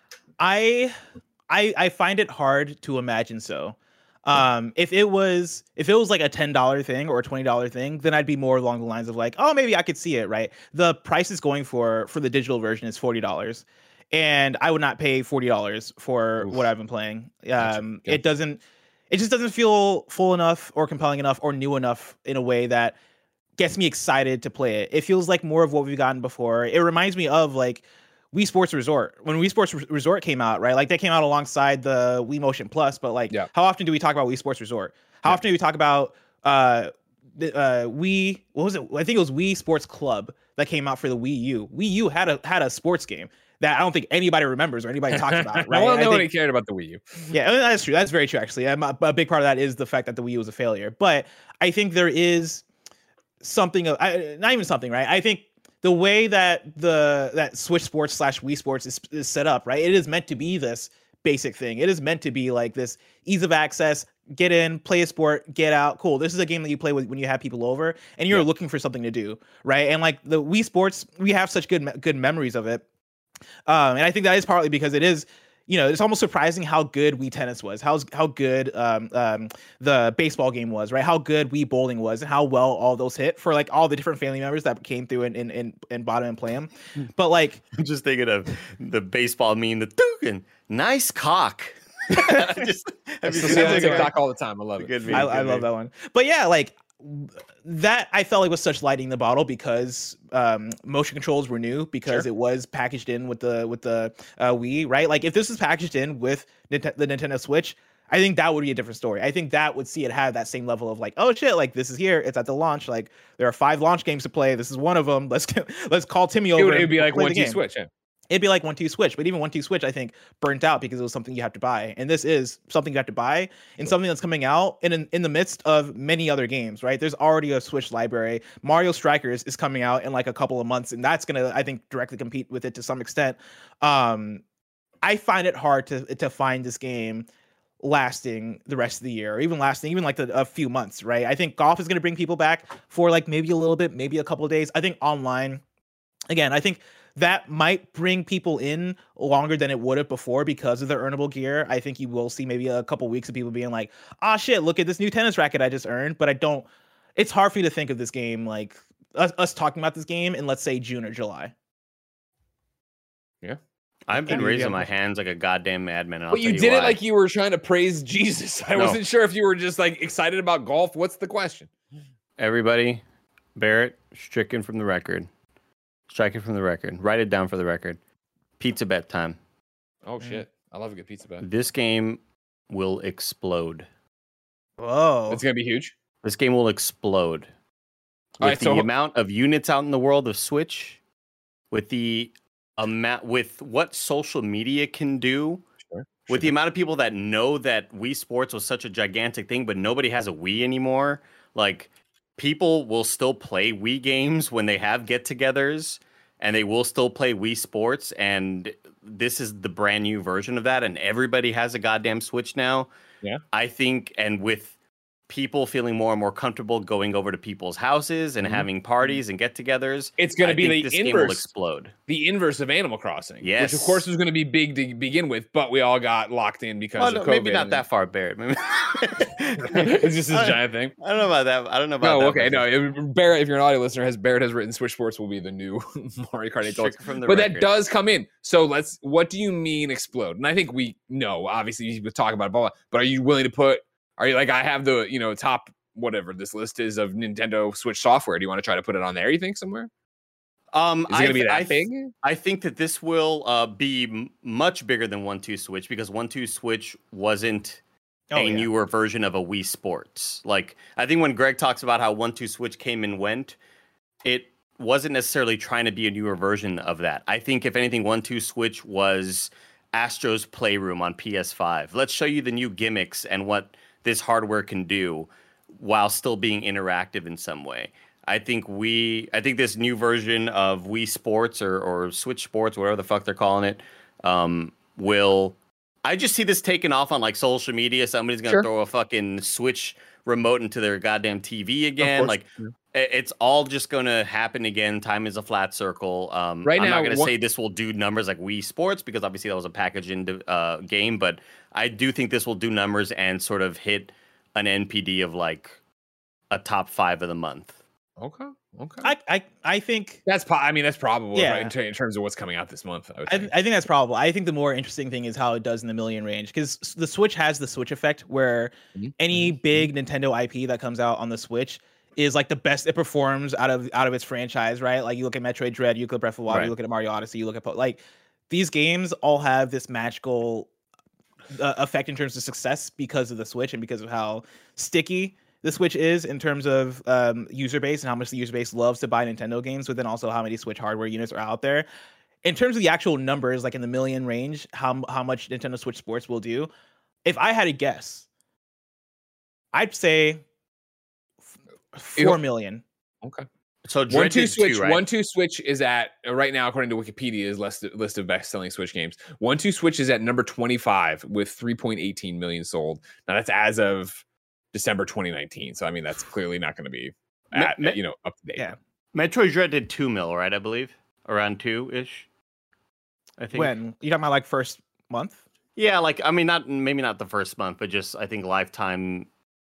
I, I, I find it hard to imagine so. Um, if it was, if it was like a ten dollars thing or a twenty dollars thing, then I'd be more along the lines of like, oh, maybe I could see it, right? The price is going for, for the digital version is forty dollars, and I would not pay forty dollars for Oof. what I've been playing. Um, gotcha. It doesn't, it just doesn't feel full enough or compelling enough or new enough in a way that gets me excited to play it. It feels like more of what we've gotten before. It reminds me of like Wii Sports Resort. When Wii Sports Resort came out, right? Like that came out alongside the Wii Motion Plus, but like yeah. how often do we talk about Wii Sports Resort? How yeah. often do we talk about uh the uh Wii, what was it? I think it was Wii Sports Club that came out for the Wii U. Wii U had a had a sports game that I don't think anybody remembers or anybody talks about, right? Well, nobody think, cared about the Wii U. Yeah, I mean, that's true. That's very true, actually. A, a big part of that is the fact that the Wii U was a failure. But I think there is something of, I, not even something, right? I think the way that the that Switch Sports slash Wii Sports is, is set up, right? It is meant to be this basic thing. It is meant to be like this ease of access, get in, play a sport, get out. Cool. This is a game that you play with when you have people over and you're yeah. looking for something to do, right? And like the Wii Sports, we have such good good memories of it. Um, and I think that is partly because it is, you know, it's almost surprising how good Wii Tennis was, how how good um, um, the baseball game was, right? How good Wii Bowling was, and how well all those hit for like all the different family members that came through and and and, and bought them and play them. But like, I'm just thinking of the baseball meme, the Dugan, nice cock. just, have you seen that TikTok all the time? I love it. Good meme, I, good I love meme. that one. But yeah, like. That I felt like was such lighting the bottle because um, motion controls were new because sure. it was packaged in with the with the uh, Wii, right? Like if this was packaged in with Nint- the Nintendo Switch, I think that would be a different story. I think that would see it have that same level of like, oh shit, like this is here, it's at the launch. Like there are five launch games to play. This is one of them. Let's let's call Timmy over. It would it'd be like one two Switch. Yeah. It'd be like one two Switch, but even one two Switch, I think, burnt out because it was something you have to buy. And this is something you have to buy and something that's coming out in, in in the midst of many other games, right? There's already a Switch library. Mario Strikers is coming out in like a couple of months, and that's going to, I think, directly compete with it to some extent. Um, I find it hard to to find this game lasting the rest of the year, or even lasting even like the, a few months, right? I think golf is going to bring people back for like maybe a little bit, maybe a couple of days. I think online, again, I think that might bring people in longer than it would have before because of the earnable gear. I think you will see maybe a couple weeks of people being like, ah, shit, look at this new tennis racket I just earned. But I don't, it's hard for me to think of this game, like us, us talking about this game in, let's say, June or July. Yeah. I've been raising my hands like a goddamn madman. But you did it like you were trying to praise Jesus. I no. wasn't sure if you were just like excited about golf. What's the question? Everybody, Barrett, stricken from the record. Strike it from the record. Write it down for the record. Pizza bet time. Oh, shit. I love a good pizza bet. This game will explode. Whoa. It's going to be huge? This game will explode. With All right, the so... amount of units out in the world of Switch, with the ama- with what social media can do, Sure, with the sure. amount of people that know that Wii Sports was such a gigantic thing, but nobody has a Wii anymore, like people will still play Wii games when they have get-togethers, and they will still play Wii Sports, and this is the brand new version of that, and everybody has a goddamn Switch now. Yeah. I think, and with people feeling more and more comfortable going over to people's houses and Mhm. having parties and get-togethers, It's going I to be think the this game will inverse, explode. the inverse of Animal Crossing, which Yes. of course was going to be big to begin with, but we all got locked in because Well, of no, COVID. maybe not and- that far, Barrett. Maybe- It's just this I, giant thing. I don't know about that. I don't know about No, that. okay, but no. If Barrett, if you're an audio listener, has Barrett has written Switch Sports will be the new Mario Kart eight Deluxe. Strict from the But that record. does come in. So let's. What do you mean explode? And I think we know. Obviously, you would talk about it, blah, blah, but are you willing to put? Are you like I have the you know top whatever this list is of Nintendo Switch software? Do you want to try to put it on there? You think somewhere? Um, Is it going to be I, that I, big? I think that this will uh, be m- much bigger than one two Switch because one two Switch wasn't Oh, a yeah. newer version of a Wii Sports. Like, I think when Greg talks about how one two Switch came and went, it wasn't necessarily trying to be a newer version of that. I think, if anything, one two Switch was Astro's Playroom on P S five. Let's show you the new gimmicks and what this hardware can do while still being interactive in some way. I think we, I think this new version of Wii Sports or, or Switch Sports, whatever the fuck they're calling it, um, will. I just see this taking off on like social media. Somebody's gonna Sure. throw a fucking Switch remote into their goddamn T V again. course. Like, Yeah. i- it's all just gonna happen again. Time is a flat circle. Um, Right I'm now, not gonna one- say this will do numbers like Wii Sports because obviously that was a package in uh, game, but I do think this will do numbers and sort of hit an N P D of like a top five of the month. Okay. Okay. I, I, I think that's. Po- I mean, that's probable. Yeah. Right, in, ter- in terms of what's coming out this month. I would I, think. I think that's probable. I think the more interesting thing is how it does in the million range because the Switch has the Switch effect where Mhm. any big Nintendo I P that comes out on the Switch is like the best it performs out of out of its franchise, right? Like you look at Metroid Dread, you look at Breath of the Wild, Right. you look at Mario Odyssey, you look at po- like these games all have this magical uh, effect in terms of success because of the Switch and because of how sticky the Switch is in terms of um, user base and how much the user base loves to buy Nintendo games, but then also how many Switch hardware units are out there. In terms of the actual numbers, like in the million range, how how much Nintendo Switch Sports will do, if I had to guess, I'd say f- four It'll- million. Okay. So One Dread two did Switch. two, right? One two Switch is at uh, right now, according to Wikipedia's list list of best selling Switch games. One two Switch is at number twenty five with three point one eight million sold. Now that's as of December twenty nineteen. So I mean that's clearly not going to be at, Me- me- you know up to date. Yeah. Metroid Dread did two mil, right? I believe around two ish. I think. When you talking about like first month? Yeah, like I mean, not maybe not the first month, but just I think lifetime.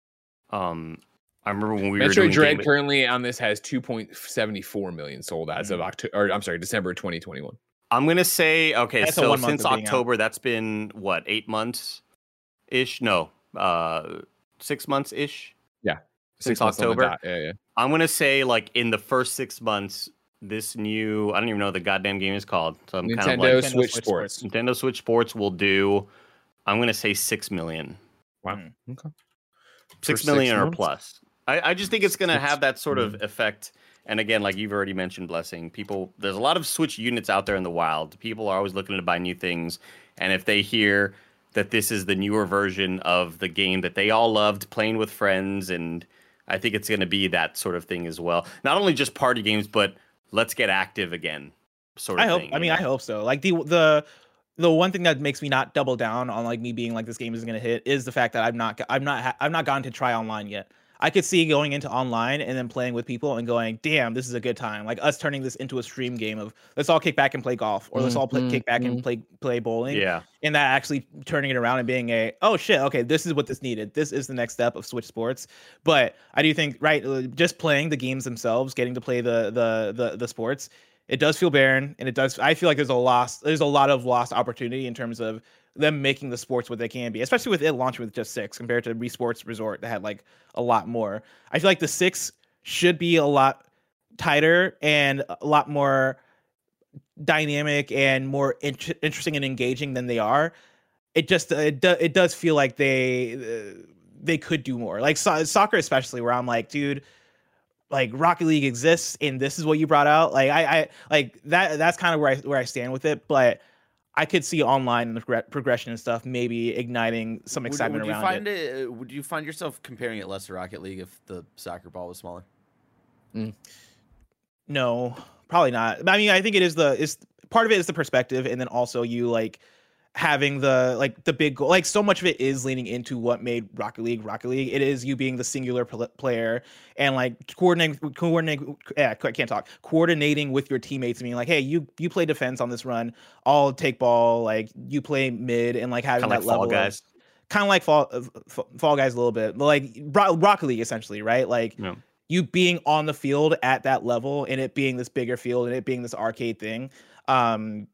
Um, I remember when we were Metroid doing Dread Game- currently on this has two point seven four million sold as of October. Or I'm sorry, December twenty twenty one. I'm gonna say okay. That's a So one month since of being out. October, that's been what eight months ish? No, uh, six months ish. Since October? Yeah, yeah. I'm gonna say like in the first six months, this new I don't even know what the goddamn game is called. So I'm Nintendo, kind of like Nintendo Switch, Switch Sports. Nintendo Switch Sports will do. I'm gonna say six million. Wow. Mm. Okay. Six For million six or months? plus. I, I just think it's going to Six have that sort of effect. And again, like you've already mentioned, Blessing, people, there's a lot of Switch units out there in the wild. People are always looking to buy new things. And if they hear that this is the newer version of the game that they all loved playing with friends, and I think it's going to be that sort of thing as well. Not only just party games, but let's get active again sort of I hope. thing. I you mean, know? I hope so. Like the the the one thing that makes me not double down on like me being like this game isn't gonna hit is the fact that I'm not I'm not ha- I've not gotten to try online yet. I could see going into online and then playing with people and going, damn, this is a good time. Like us turning this into a stream game of let's all kick back and play golf, or let's all play, Mhm, kick back mhm. and play play bowling. Yeah. And that actually turning it around and being a, oh shit, okay, this is what this needed. This is the next step of Switch Sports. But I do think, right, uh, just playing the games themselves, getting to play the the the the sports, it does feel barren, and it does. I feel like there's a lost, there's a lot of lost opportunity in terms of them making the sports what they can be, especially with it launching with just six compared to Wii Sports Resort that had like a lot more. I feel like the six should be a lot tighter and a lot more dynamic and more int- interesting and engaging than they are. It just it, do, it does feel like they uh, they could do more, like so- soccer especially, where I'm like, dude, like Rocket League exists and this is what you brought out. Like I, I like that. That's kind of where I where I stand with it. But I could see online and the progr- progression and stuff maybe igniting some Would, excitement would you around find it. it. Would you find yourself comparing it less to Rocket League if the soccer ball was smaller? Mm. No, probably not. I mean, I think it is the is part of it is the perspective, and then also you like having the like the big goal. Like so much of it is leaning into what made Rocket League Rocket League. It is you being the singular pl- player and like coordinating coordinating. Yeah, I can't talk. Coordinating with your teammates, and being like, hey, you you play defense on this run. I'll take ball. Like you play mid, and like having Kinda that like Fall level. Guys. Kind of like Fall uh, Fall Guys a little bit, but like Ro- Rocket League essentially, right? Like. Yeah. You being on the field at that level and it being this bigger field and it being this arcade thing, um,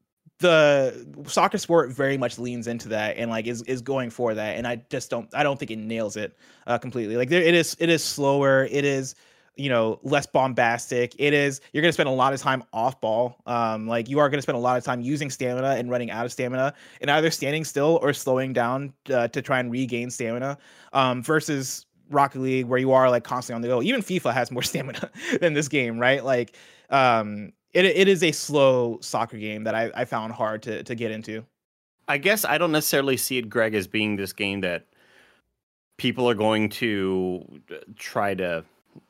the soccer sport very much leans into that and like is is going for that. And I just don't I don't think it nails it uh, completely. Like there it is it is slower. It is you know less bombastic. It is you're gonna spend a lot of time off ball. Um, like you are gonna spend a lot of time using stamina and running out of stamina and either standing still or slowing down uh, to try and regain stamina. Um, versus Rocket League where you are like constantly on the go. Even FIFA has more stamina than this game, right? Like um it it is a slow soccer game that I, I found hard to to get into. I guess I don't necessarily see it, Greg, as being this game that people are going to try to,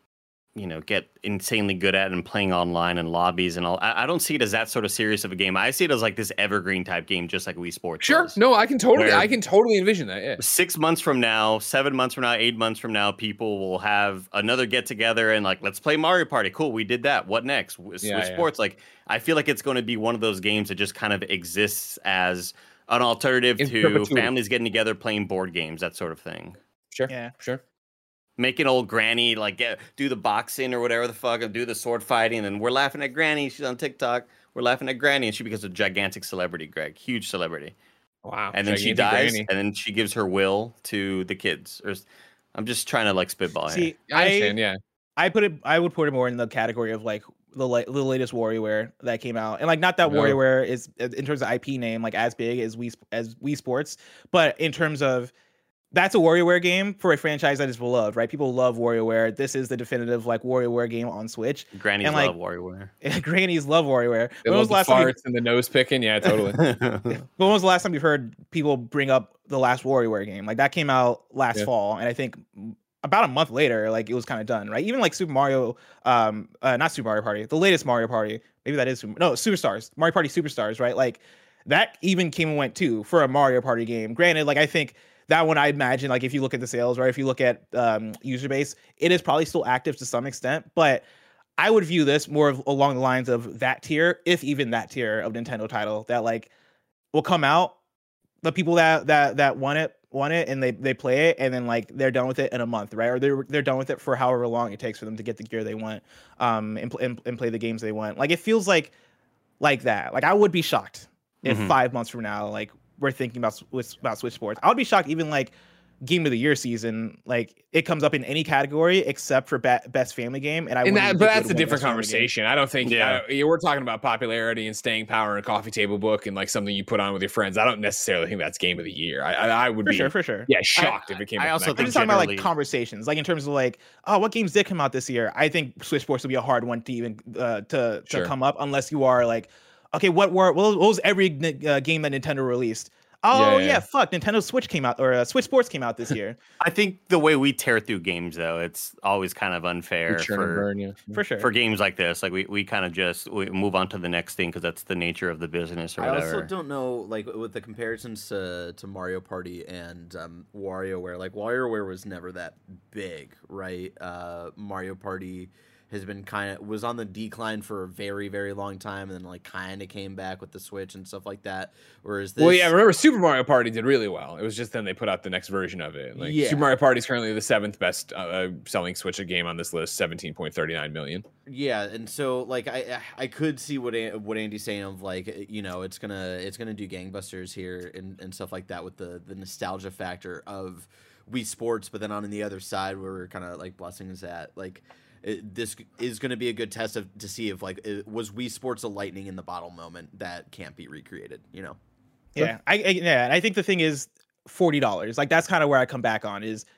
you know, get insanely good at and playing online and lobbies and all. I, I don't see it as that sort of serious of a game. I see it as like this evergreen type game, just like Wii Sports. Sure. was. No, I can totally, Where- I can totally envision that. Yeah. Six months from now, seven months from now, eight months from now, people will have another get together and like, let's play Mario Party. Cool, we did that. What next? Switch Yeah, yeah. Sports. Like, I feel like it's going to be one of those games that just kind of exists as an alternative In to perpetuity. families getting together playing board games, that sort of thing. Sure. Yeah. Sure. Making old Granny like get do the boxing or whatever the fuck and do the sword fighting, and then we're laughing at Granny. She's on TikTok. We're laughing at Granny, and she becomes a gigantic celebrity, Greg, huge celebrity. Wow. And then she Gigantic dies, Granny. and then she gives her will to the kids. Or s- I'm just trying to like spitball here. See, I understand. Yeah. I put it I would put it more in the category of like the la- the latest WarioWare that came out. And like not that No. WarioWare is in terms of I P name like as big as Wii as Wii Sports, but in terms of that's a WarioWare game for a franchise that is beloved, right? People love WarioWare. This is the definitive like WarioWare game on Switch. Granny's and, like, love WarioWare. Grannies love WarioWare. They When love was the the last time? farts and the nose picking. Yeah, totally. When was the last time you've heard people bring up the last WarioWare game? Like that came out last Yeah. fall, and I think about a month later, like it was kind of done, right? Even like Super Mario, um, uh, not Super Mario Party, the latest Mario Party, maybe that is Super, no Superstars, Mario Party Superstars, right? Like that even came and went too for a Mario Party game. Granted, like I think that one, I imagine, like if you look at the sales, right? If you look at um, user base, it is probably still active to some extent, but I would view this more of, along the lines of that tier, if even that tier of Nintendo title that like will come out. The people that that that want it want it and they they play it and then like they're done with it in a month, right? Or they're they're done with it for however long it takes for them to get the gear they want, um, and, pl- and, and play the games they want. Like it feels like like that. Like I would be shocked if Mhm. five months from now, like we're thinking about Switch, about Switch Sports. I would be shocked even like Game of the Year season, like it comes up in any category except for ba- best family game, and I. And wouldn't that, even but think it that's would a win different best family game. conversation. I don't think. Yeah. Yeah, we're talking about popularity and staying power in a coffee table book and like something you put on with your friends. I don't necessarily think that's game of the year. I, I, I would For be sure, for sure. yeah shocked if it came. I up also in that I'm think just talking about like generally- conversations, like in terms of like, oh, what games did come out this year? I think Switch Sports would be a hard one to even uh, to to Sure. come up unless you are like, okay, what were what was every uh, game that Nintendo released? Oh Yeah, yeah, yeah. fuck, Nintendo Switch came out or uh, Switch Sports came out this year I think the way we tear through games, though, it's always kind of unfair churn and for burn, yeah. for sure. for games like this. Like we, we kind of just we move on to the next thing because that's the nature of the business or I whatever. also don't know, like with the comparisons to, to Mario Party and um, WarioWare. Like WarioWare was never that big, right? Uh, Mario Party has been kind of was on the decline for a very very long time, and then like kind of came back with the Switch and stuff like that. Whereas this, Well, yeah, remember Super Mario Party did really well. It was just then they put out the next version of it. Like Yeah. Super Mario Party is currently the seventh best uh, selling Switch game on this list, seventeen point three nine million. yeah, and so like I I could see what An- what Andy's saying of like you know it's gonna it's gonna do gangbusters here and, and stuff like that with the the nostalgia factor of Wii Sports, but then on the other side where we're kind of like blessing is at like. It, this is going to be a good test of to see if like it, was Wii Sports a lightning in the bottle moment that can't be recreated, you know. Yeah, I, I yeah, and I think the thing is forty dollars. Like that's kind of where I come back on is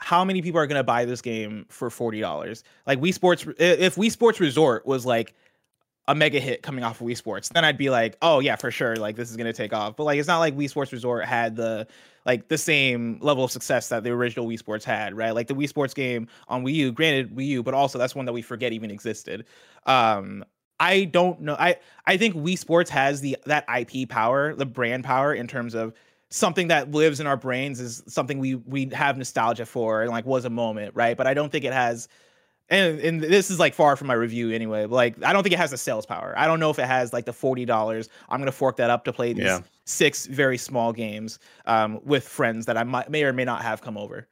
how many people are going to buy this game for forty dollars? Like Wii Sports, if Wii Sports Resort was like a mega hit coming off of Wii Sports, then I'd be like, oh yeah, for sure, like this is going to take off. But like, it's not like Wii Sports Resort had the like the same level of success that the original Wii Sports had, right? Like the Wii Sports game on Wii U, granted Wii U, but also that's one that we forget even existed. Um, I don't know. I, I think Wii Sports has the that I P power, the brand power, in terms of something that lives in our brains, is something we we have nostalgia for and like was a moment, right? But I don't think it has, and, and this is like far from my review anyway, but like I don't think it has the sales power. I don't know if it has like the forty dollars. I'm going to fork that up to play these yeah. six very small games um, with friends that I might, may or may not have come over.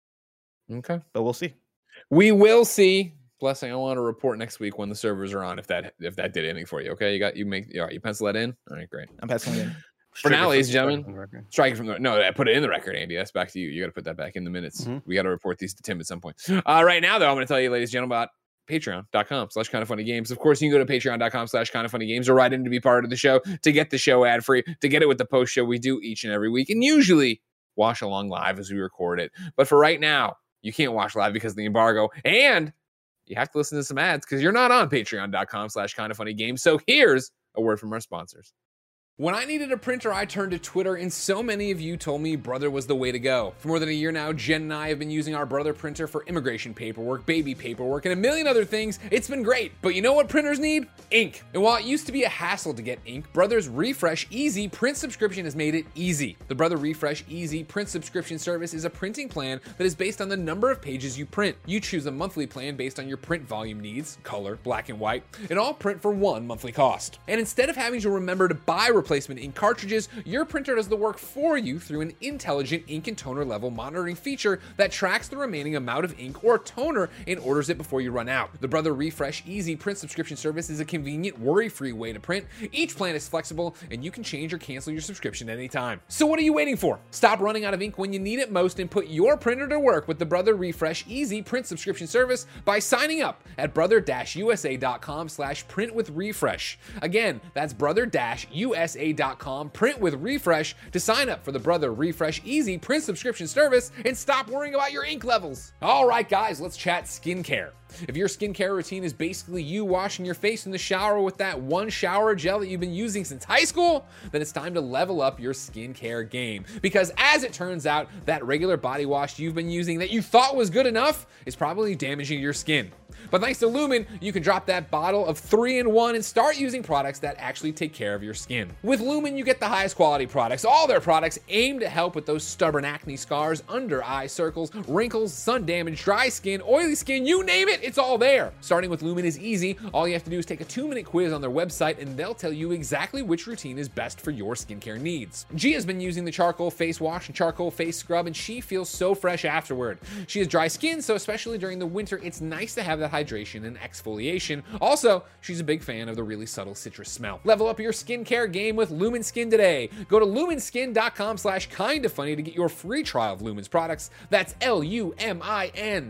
Okay. But we'll see. We will see. Blessing, I want to report next week when the servers are on, if that if that did anything for you. Okay, you got you make all right, you pencil that in. All right, great. I'm penciling in. For now, ladies and gentlemen, strike it from the no, I put it in the record, Andy. That's back to you. You got to put that back in the minutes. Mm-hmm. We got to report these to Tim at some point. Uh, right now, though, I'm going to tell you, ladies and gentlemen, about patreon.com slash kind of funny games. Of course, you can go to patreon.com slash kind of funny games or write in to be part of the show, to get the show ad free, to get it with the post show we do each and every week, and usually watch along live as we record it. But for right now, you can't watch live because of the embargo, and you have to listen to some ads because you're not on patreon.com slash kind of funny games. So here's a word from our sponsors. When I needed a printer, I turned to Twitter, and so many of you told me Brother was the way to go. For more than a year now, Jen and I have been using our Brother printer for immigration paperwork, baby paperwork, and a million other things. It's been great. But you know what printers need? Ink. And while it used to be a hassle to get ink, Brother's Refresh Easy print subscription has made it easy. The Brother Refresh Easy print subscription service is a printing plan that is based on the number of pages you print. You choose a monthly plan based on your print volume needs, color, black and white, and all print for one monthly cost. And instead of having to remember to buy replacement ink cartridges, your printer does the work for you through an intelligent ink and toner level monitoring feature that tracks the remaining amount of ink or toner and orders it before you run out. The Brother Refresh Easy print subscription service is a convenient, worry-free way to print. Each plan is flexible, and you can change or cancel your subscription at any time. So what are you waiting for? Stop running out of ink when you need it most and put your printer to work with the Brother Refresh Easy print subscription service by signing up at brother-usa.com slash print with refresh. Again, that's brother-usa.com print with refresh to sign up for the Brother Refresh Easy print subscription service and stop worrying about your ink levels. All right, guys, let's chat skincare. If your skincare routine is basically you washing your face in the shower with that one shower gel that you've been using since high school, then it's time to level up your skincare game. Because as it turns out, that regular body wash you've been using that you thought was good enough is probably damaging your skin. But thanks to Lumen, you can drop that bottle of three in one and start using products that actually take care of your skin. With Lumen, you get the highest quality products. All their products aim to help with those stubborn acne scars, under eye circles, wrinkles, sun damage, dry skin, oily skin, you name it, it's all there. Starting with Lumen is easy. All you have to do is take a two-minute quiz on their website and they'll tell you exactly which routine is best for your skincare needs. Gia's been using the charcoal face wash and charcoal face scrub and she feels so fresh afterward. She has dry skin, so especially during the winter, it's nice to have that hydration and exfoliation. Also, she's a big fan of the really subtle citrus smell. Level up your skincare game with Lumen Skin today. Go to lumenskin.com slash kinda funny to get your free trial of Lumen's products. That's L U M I N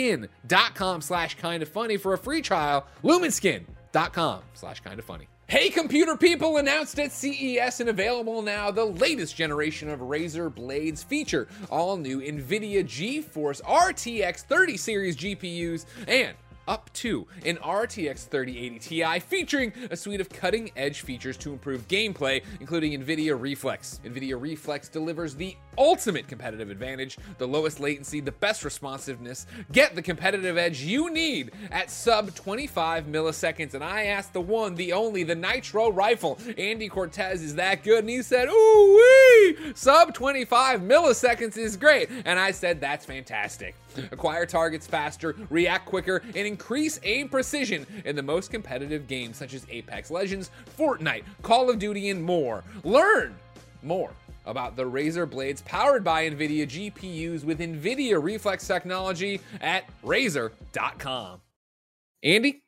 skin.com slash kinda funny for a free trial. lumenskin.com slash kinda funny. Hey computer people, announced at C E S and available now, the latest generation of Razer Blades feature all new NVIDIA GeForce R T X thirty series G P Us and up to an R T X thirty eighty Ti featuring a suite of cutting-edge features to improve gameplay, including NVIDIA Reflex. NVIDIA Reflex delivers the ultimate competitive advantage, the lowest latency, the best responsiveness. Get the competitive edge you need at sub twenty-five milliseconds. And I asked the one, the only, the Nitro Rifle, Andy Cortez, is that good? And he said, ooh-wee, sub twenty-five milliseconds is great. And I said, that's fantastic. Acquire targets faster, react quicker, and increase aim precision in the most competitive games such as Apex Legends, Fortnite, Call of Duty, and more. Learn more about the Razer Blades powered by NVIDIA G P Us with NVIDIA Reflex technology at razer dot com. Andy,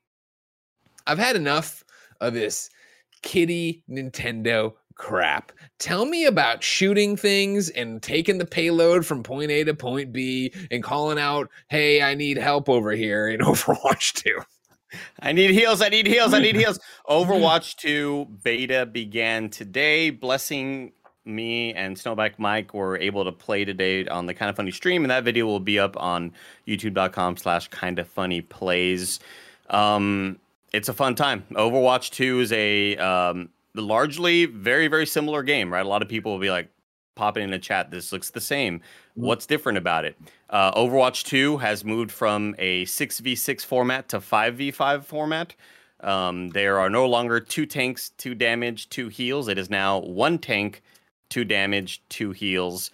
I've had enough of this kiddie Nintendo crap. Tell me about shooting things and taking the payload from point A to point B and calling out, hey, I need help over here in Overwatch two. I need heals, I need heals, I need heals. Overwatch two beta began today. Blessing me and Snowbike Mike were able to play today on the Kind of Funny stream, and that video will be up on youtube.com slash kind of funny plays. Um, it's a fun time. Overwatch two is a um, largely very, very similar game, right? A lot of people will be like, popping in the chat, this looks the same. What's different about it? Uh, Overwatch two has moved from a six v six format to five v five format. Um, there are no longer two tanks, two damage, two heals. It is now one tank, two damage, two heals.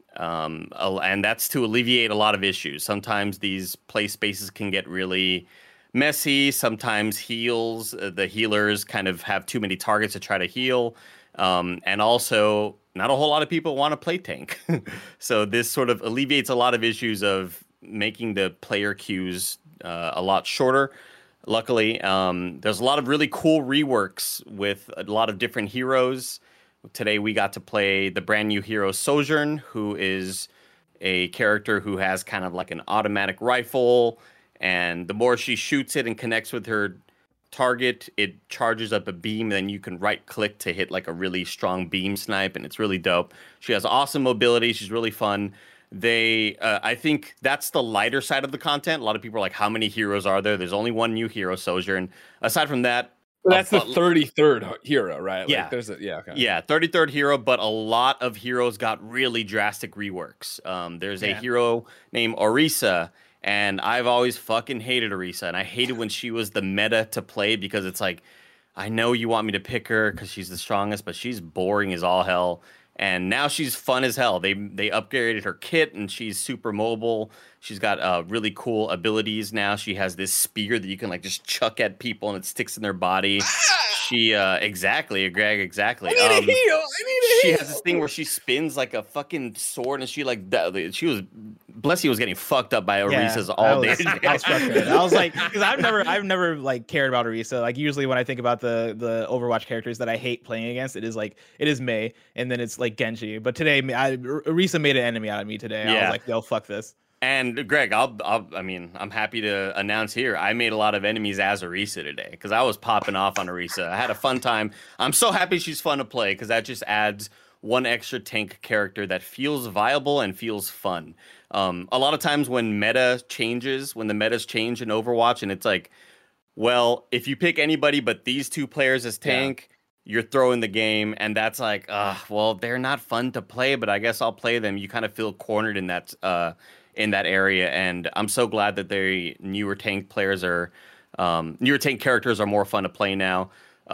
Um, and that's to alleviate a lot of issues. Sometimes these play spaces can get really messy. Sometimes heals, uh, the healers kind of have too many targets to try to heal. Um, and also, not a whole lot of people want to play tank. So this sort of alleviates a lot of issues of making the player queues uh, a lot shorter. Luckily, um, there's a lot of really cool reworks with a lot of different heroes. Today we got to play the brand new hero Sojourn, who is a character who has kind of like an automatic rifle, and the more she shoots it and connects with her target, it charges up a beam, and then you can right click to hit like a really strong beam snipe, and it's really dope. She has awesome mobility. She's really fun. They, uh, I think that's the lighter side of the content. A lot of people are like, how many heroes are there? There's only one new hero, Sojourn. Aside from that, But that's the thirty-third hero, right? Yeah. Like there's a, yeah, okay. Yeah, thirty-third hero, but a lot of heroes got really drastic reworks. Um, there's a Yeah. hero named Orisa, and I've always fucking hated Orisa, and I hated when she was the meta to play because it's like, I know you want me to pick her because she's the strongest, but she's boring as all hell. And now she's fun as hell. They they upgraded her kit, and she's super mobile. She's got uh, really cool abilities now. She has this spear that you can like just chuck at people, and it sticks in their body. She uh, exactly, Greg, exactly. I need Um, a heal. I need a she heal. has this thing where she spins like a fucking sword, and she like that- she was Blessy was getting fucked up by Orisa's all I day. was, I was frustrated. I was like, because I've never, I've never like cared about Orisa. Like usually when I think about the the Overwatch characters that I hate playing against, it is like it is Mei, and then it's like Genji. But today, I, Orisa made an enemy out of me today. I Yeah. was like, yo, fuck this. And Greg, I'll, I'll, I mean, I'm happy to announce here, I made a lot of enemies as Orisa today because I was popping off on Orisa. I had a fun time. I'm so happy she's fun to play because that just adds one extra tank character that feels viable and feels fun. Um, a lot of times when meta changes, when the metas change in Overwatch, and it's like, well, if you pick anybody but these two players as tank, yeah. you're throwing the game, and that's like, uh, well, they're not fun to play, but I guess I'll play them. You kind of feel cornered in that. Uh, in that area, and I'm so glad that the newer tank players are um newer tank characters are more fun to play now.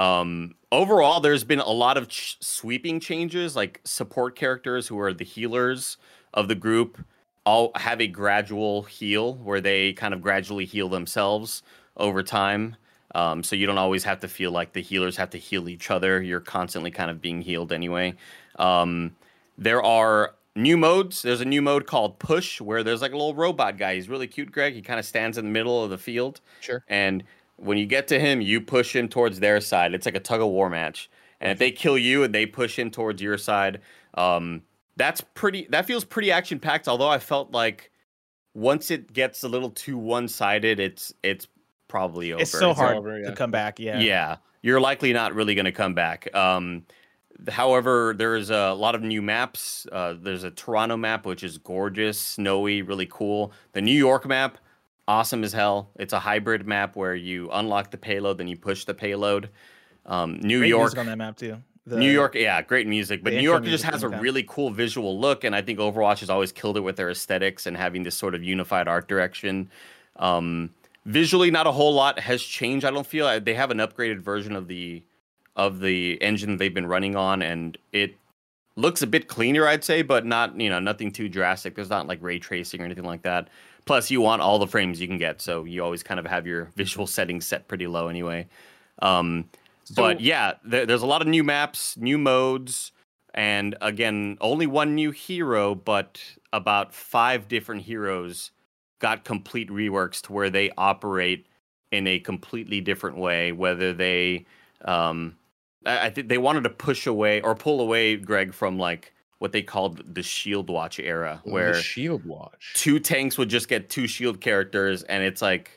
Um overall, there's been a lot of ch- sweeping changes, like support characters who are the healers of the group all have a gradual heal where they kind of gradually heal themselves over time. Um, so you don't always have to feel like the healers have to heal each other. You're constantly kind of being healed anyway. Um, there are new modes. There's a new mode called Push where there's like a little robot guy. He's really cute, Greg. He kind of stands in the middle of the field. Sure. And when you get to him, you push him towards their side. It's like a tug of war match. And if they kill you and they push in towards your side, um, that's pretty. That feels pretty action packed. Although I felt like once it gets a little too one sided, it's it's probably over. It's so It's hard over, yeah. to come back. Yeah. yeah, you're likely not really going to come back. Um, however, there's a lot of new maps. Uh, there's a Toronto map, which is gorgeous, snowy, really cool. The New York map, awesome as hell. It's a hybrid map where you unlock the payload, then you push the payload. Um, New Great York music on that map too. The- New York, yeah, great music. But the New intro York just music has a is really cool visual look, and I think Overwatch has always killed it with their aesthetics and having this sort of unified art direction. Um, visually, not a whole lot has changed. I don't feel uh, they have an upgraded version of the of the engine they've been running on, and it looks a bit cleaner, I'd say, but not you know nothing too drastic. There's not like ray tracing or anything like that. Plus, you want all the frames you can get, so you always kind of have your visual settings set pretty low anyway. Um, But yeah, there, there's a lot of new maps, new modes, and again, only one new hero, but about five different heroes got complete reworks to where they operate in a completely different way. Whether they, um, I, I think they wanted to push away or pull away, Greg, from like what they called the Shield Watch era, where the Shield Watch. two tanks would just get two shield characters, and it's like,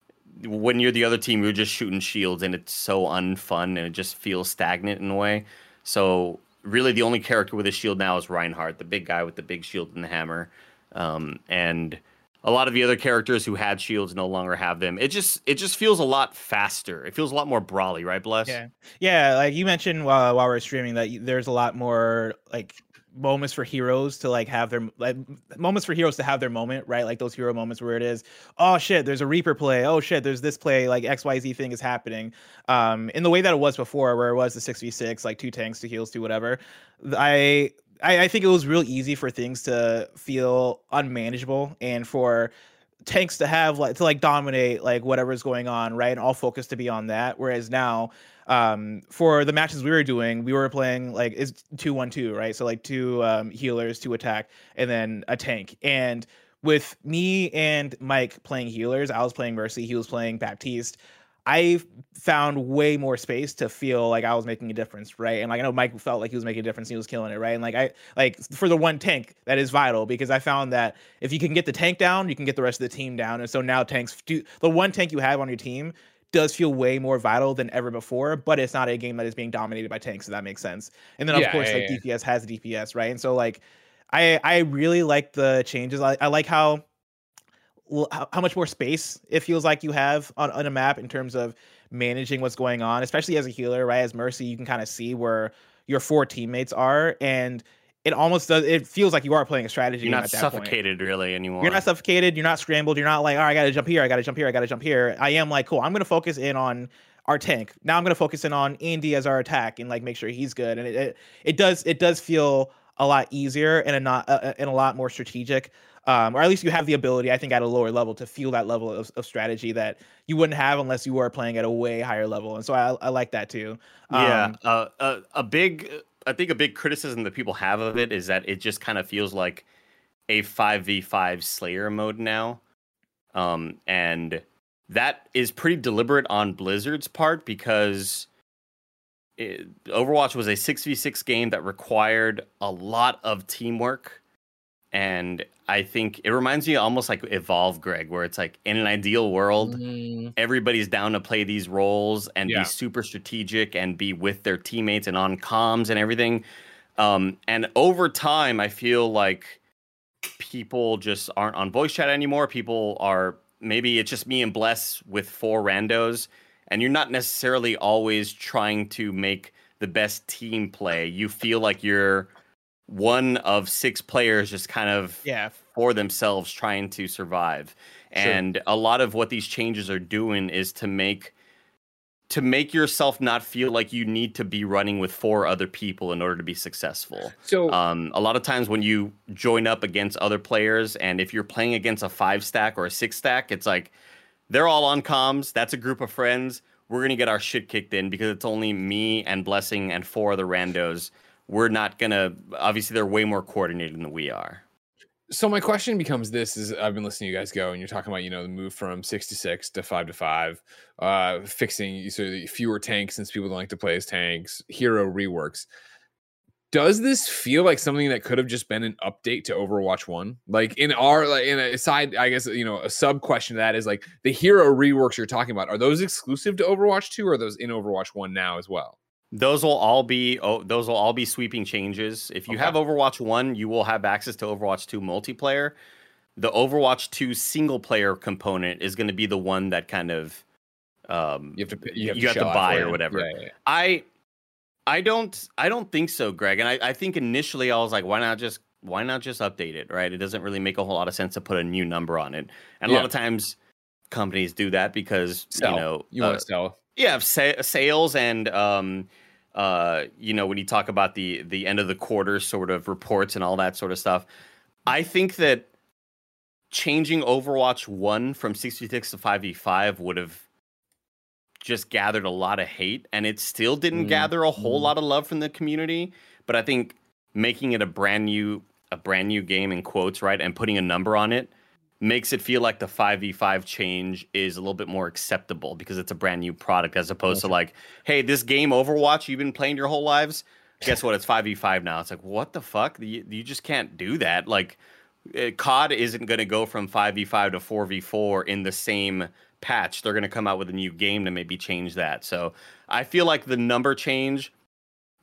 when you're the other team, you're just shooting shields, and it's so unfun, and it just feels stagnant in a way. So really the only character with a shield now is Reinhardt, the big guy with the big shield and the hammer. Um, and a lot of the other characters who had shields no longer have them. It just it just feels a lot faster. It feels a lot more brawly, right, Bless? Yeah, yeah. Like you mentioned while while we we're streaming that there's a lot more like moments for heroes to like have their like moments for heroes to have their moment, right? Like those hero moments where it is, oh shit, there's a Reaper play. Oh shit, there's this play. Like X Y Z thing is happening. Um, in the way that it was before, where it was the six v six, like two tanks, two heals, two whatever. I. I, I think it was real easy for things to feel unmanageable and for tanks to have like to like dominate like whatever's going on, right? And all focus to be on that. Whereas now, um, for the matches we were doing, we were playing like it's two one two, right? So like two um, healers, two attack, and then a tank. And with me and Mike playing healers, I was playing Mercy, he was playing Baptiste. I found way more space to feel like I was making a difference, right? And like I know Mike felt like he was making a difference, he was killing it, right? And like I like for the one tank, that is vital because I found that if you can get the tank down, you can get the rest of the team down. And so now tanks do the one tank you have on your team does feel way more vital than ever before, but it's not a game that is being dominated by tanks, if that makes sense. And then of Yeah, course yeah, like yeah. D P S has D P S, right? And so like I I really like the changes. I, I like how how much more space it feels like you have on, on a map in terms of managing what's going on, especially as a healer, right? As Mercy, you can kind of see where your four teammates are, and it almost does. It feels like you are playing a strategy. You're game not at that suffocated point. really anymore. You're not suffocated. You're not scrambled. You're not like, all right, I gotta jump here. I gotta jump here. I gotta jump here. I am like, cool. I'm gonna focus in on our tank. Now I'm gonna focus in on Andy as our attack and like make sure he's good. And it it, it does it does feel a lot easier and a not uh, and a lot more strategic. Um, or at least you have the ability, I think, at a lower level to feel that level of, of strategy that you wouldn't have unless you were playing at a way higher level. And so I, I like that too. Um, yeah, uh, a, a big, I think a big criticism that people have of it is that it just kind of feels like a five v five Slayer mode now. Um, and that is pretty deliberate on Blizzard's part because it, Overwatch was a six v six game that required a lot of teamwork. And I think it reminds me almost like Evolve, Greg, where it's like in an ideal world, Mm. everybody's down to play these roles and Yeah. be super strategic and be with their teammates and on comms and everything. Um, and over time, I feel like people just aren't on voice chat anymore. People are, maybe it's just me and Bless with four randos, and you're not necessarily always trying to make the best team play. You feel like you're one of six players just kind of yeah. for themselves trying to survive. Sure. And a lot of what these changes are doing is to make to make yourself not feel like you need to be running with four other people in order to be successful. So Um, a lot of times when you join up against other players, and if you're playing against a five stack or a six stack, it's like they're all on comms. That's a group of friends. We're going to get our shit kicked in because it's only me and Blessing and four other randos. We're not going to, obviously, they're way more coordinated than we are. So my question becomes this: is I've been listening to you guys go, and you're talking about, you know, the move from six to six to five to five, uh, fixing so the fewer tanks since people don't like to play as tanks, hero reworks. Does this feel like something that could have just been an update to Overwatch One? Like in our, like in a side, I guess, you know, a sub question to that is like the hero reworks you're talking about. Are those exclusive to Overwatch Two, or are those in Overwatch One now as well? Those will all be oh, those will all be sweeping changes. If you Okay. have Overwatch One, you will have access to Overwatch Two multiplayer. The Overwatch Two single player component is going to be the one that kind of um, You have to you have You to, have to shell out buy for or it. whatever. Yeah, yeah, yeah. I I don't I don't think so, Greg. And I, I think initially I was like, why not just why not just update it, right? It doesn't really make a whole lot of sense to put a new number on it. And a Yeah. lot of times companies do that because Sell. you know You uh, want to sell? yeah, sa- sales and um, uh, you know, when you talk about the the end of the quarter sort of reports and all that sort of stuff, I think that changing Overwatch One from six v six to five v five would have just gathered a lot of hate, and it still didn't Mm, gather a whole mm. lot of love from the community. But I think making it a brand new a brand new game in quotes, right, and putting a number on it makes it feel like the five v five change is a little bit more acceptable because it's a brand new product as opposed to like, hey, this game Overwatch you've been playing your whole lives, guess what, it's five v five now. It's like, what the fuck? You, you just can't do that. Like, uh, C O D isn't going to go from five v five to four v four in the same patch. They're going to come out with a new game to maybe change that. So I feel like the number change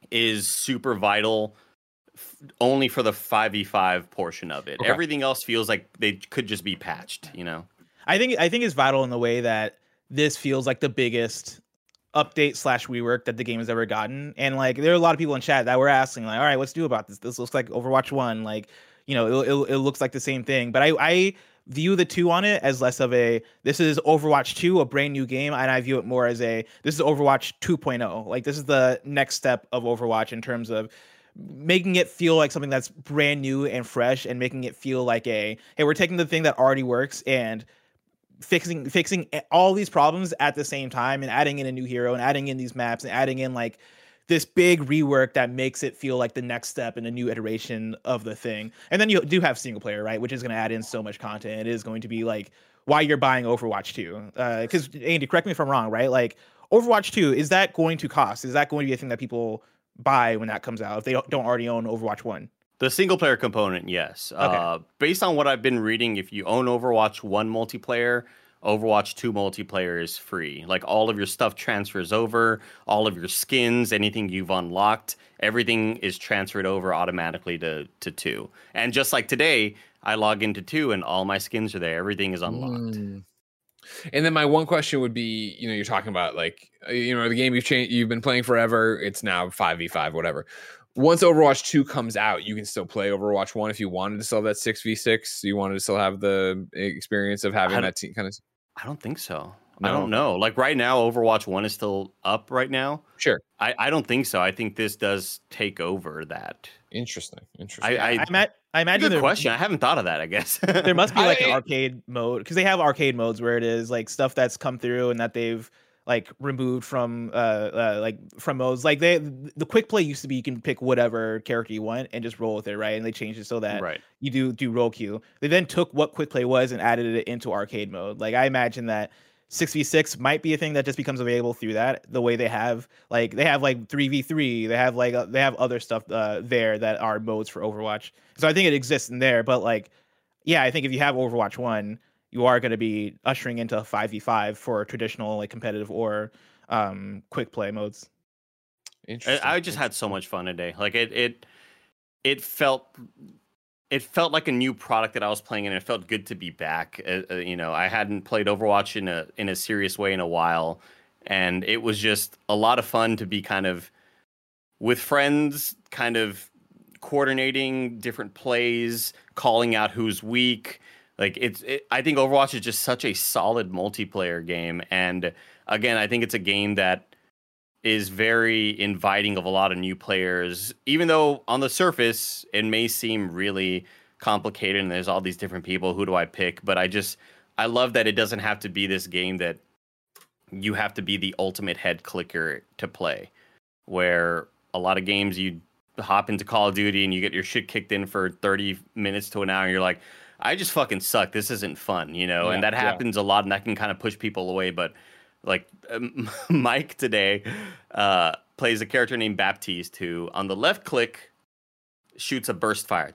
is super vital f- only for the five v five portion of it. Okay. Everything else feels like they could just be patched, you know? I think I think it's vital in the way that this feels like the biggest update slash rework that the game has ever gotten. And like there are a lot of people in chat that were asking, like, all right, what's new about this? This looks like Overwatch one. Like, you know, it, it, it looks like the same thing. But I, I view the two on it as less of a, this is Overwatch two, a brand new game. And I view it more as a, this is Overwatch two point oh. Like this is the next step of Overwatch in terms of making it feel like something that's brand new and fresh, and making it feel like a, hey, we're taking the thing that already works and fixing fixing all these problems at the same time, and adding in a new hero and adding in these maps and adding in like this big rework that makes it feel like the next step in a new iteration of the thing. And then you do have single player, right, which is going to add in so much content. It is going to be like why you're buying Overwatch two. Because uh, Andy, correct me if I'm wrong, right? Like Overwatch two, is that going to cost? Is that going to be a thing that people buy when that comes out if they don't already own Overwatch one? The single player component, yes. Okay. Uh, based on what I've been reading, if you own Overwatch one multiplayer, Overwatch two multiplayer is free. Like all of your stuff transfers over, all of your skins, anything you've unlocked, everything is transferred over automatically to, to two. And just like today, I log into two and all my skins are there. Everything is unlocked. Mm. And then my one question would be, you know, you're talking about like, you know, the game you've changed, you've been playing forever. It's now five v five, whatever. Once Overwatch two comes out, you can still play Overwatch one if you wanted to still have that six v six. You wanted to still have the experience of having that team kind of. I don't think so. No. I don't know. Like right now, Overwatch one is still up right now. Sure. I, I don't think so. I think this does take over that. Interesting. Interesting. I, I, I, ma- I imagine good there, question. I haven't thought of that, I guess. there must be like I, an arcade mode, because they have arcade modes where it is like stuff that's come through and that they've like removed from uh, uh like from modes. Like they the quick play used to be you can pick whatever character you want and just roll with it, right? And they changed it so that right. you do do roll queue. They then took what quick play was and added it into arcade mode. Like I imagine that six v six might be a thing that just becomes available through that, the way they have like they have like three v three, they have like uh, they have other stuff uh, there that are modes for Overwatch. So I think it exists in there, but like yeah, I think if you have Overwatch one, you are going to be ushering into a five v five for traditional like competitive or um quick play modes. Interesting. I, I just had so much fun today. Like it it it felt It felt like a new product that I was playing, and it felt good to be back. Uh, uh, you know, I hadn't played Overwatch in a in a serious way in a while, and it was just a lot of fun to be kind of with friends, kind of coordinating different plays, calling out who's weak. Like it's, it, I think Overwatch is just such a solid multiplayer game, and again, I think it's a game that is very inviting of a lot of new players, even though on the surface it may seem really complicated and there's all these different people. Who do I pick? But I just, I love that it doesn't have to be this game that you have to be the ultimate head clicker to play, where a lot of games you hop into Call of Duty and you get your shit kicked in for thirty minutes to an hour and you're like, I just fucking suck. This isn't fun, you know? Yeah, and that yeah. happens a lot, and that can kind of push people away. But like um, Mike today uh, plays a character named Baptiste who, on the left click, shoots a burst fire,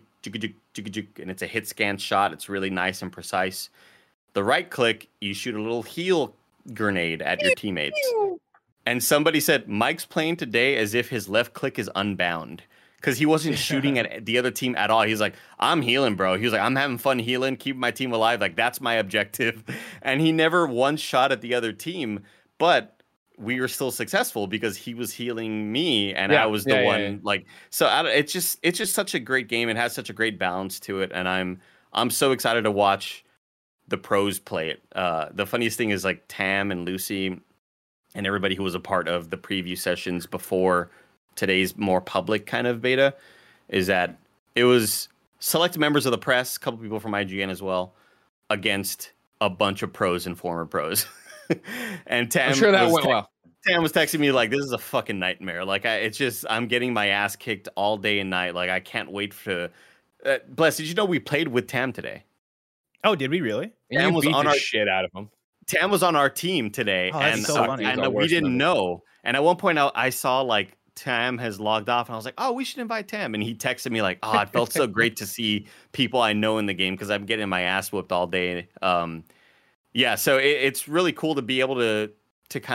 and it's a hit scan shot. It's really nice and precise. The right click, you shoot a little heal grenade at your teammates. And somebody said Mike's playing today as if his left click is unbound, because he wasn't shooting at the other team at all. He's like, I'm healing, bro. He was like, I'm having fun healing, keep my team alive. Like, that's my objective. And he never one shot at the other team, but we were still successful because he was healing me and Yeah, I was the yeah, yeah, one yeah. like, so I, don't- it's just, it's just such a great game. It has such a great balance to it. And I'm, I'm so excited to watch the pros play it. Uh, the funniest thing is like Tam and Lucy and everybody who was a part of the preview sessions before today's more public kind of beta is that it was select members of the press, a couple people from I G N as well, against a bunch of pros and former pros. And Tam, I'm sure that was went te- well. Tam was texting me like, this is a fucking nightmare. Like, I, it's just, I'm getting my ass kicked all day and night. Like, I can't wait for, uh, Bless, did you know we played with Tam today? Oh, did we really? And Tam you was beat on the our- shit out of him. Tam was on our team today, Oh, that's and, so uh, funny. and It was we worse didn't than know. And at one point, I, I saw like Tam has logged off, and I was like, "Oh, we should invite Tam." And he texted me like, "Oh, it felt so great to see people I know in the game because I'm getting my ass whooped all day." Um, yeah, so it, it's really cool to be able to to kind of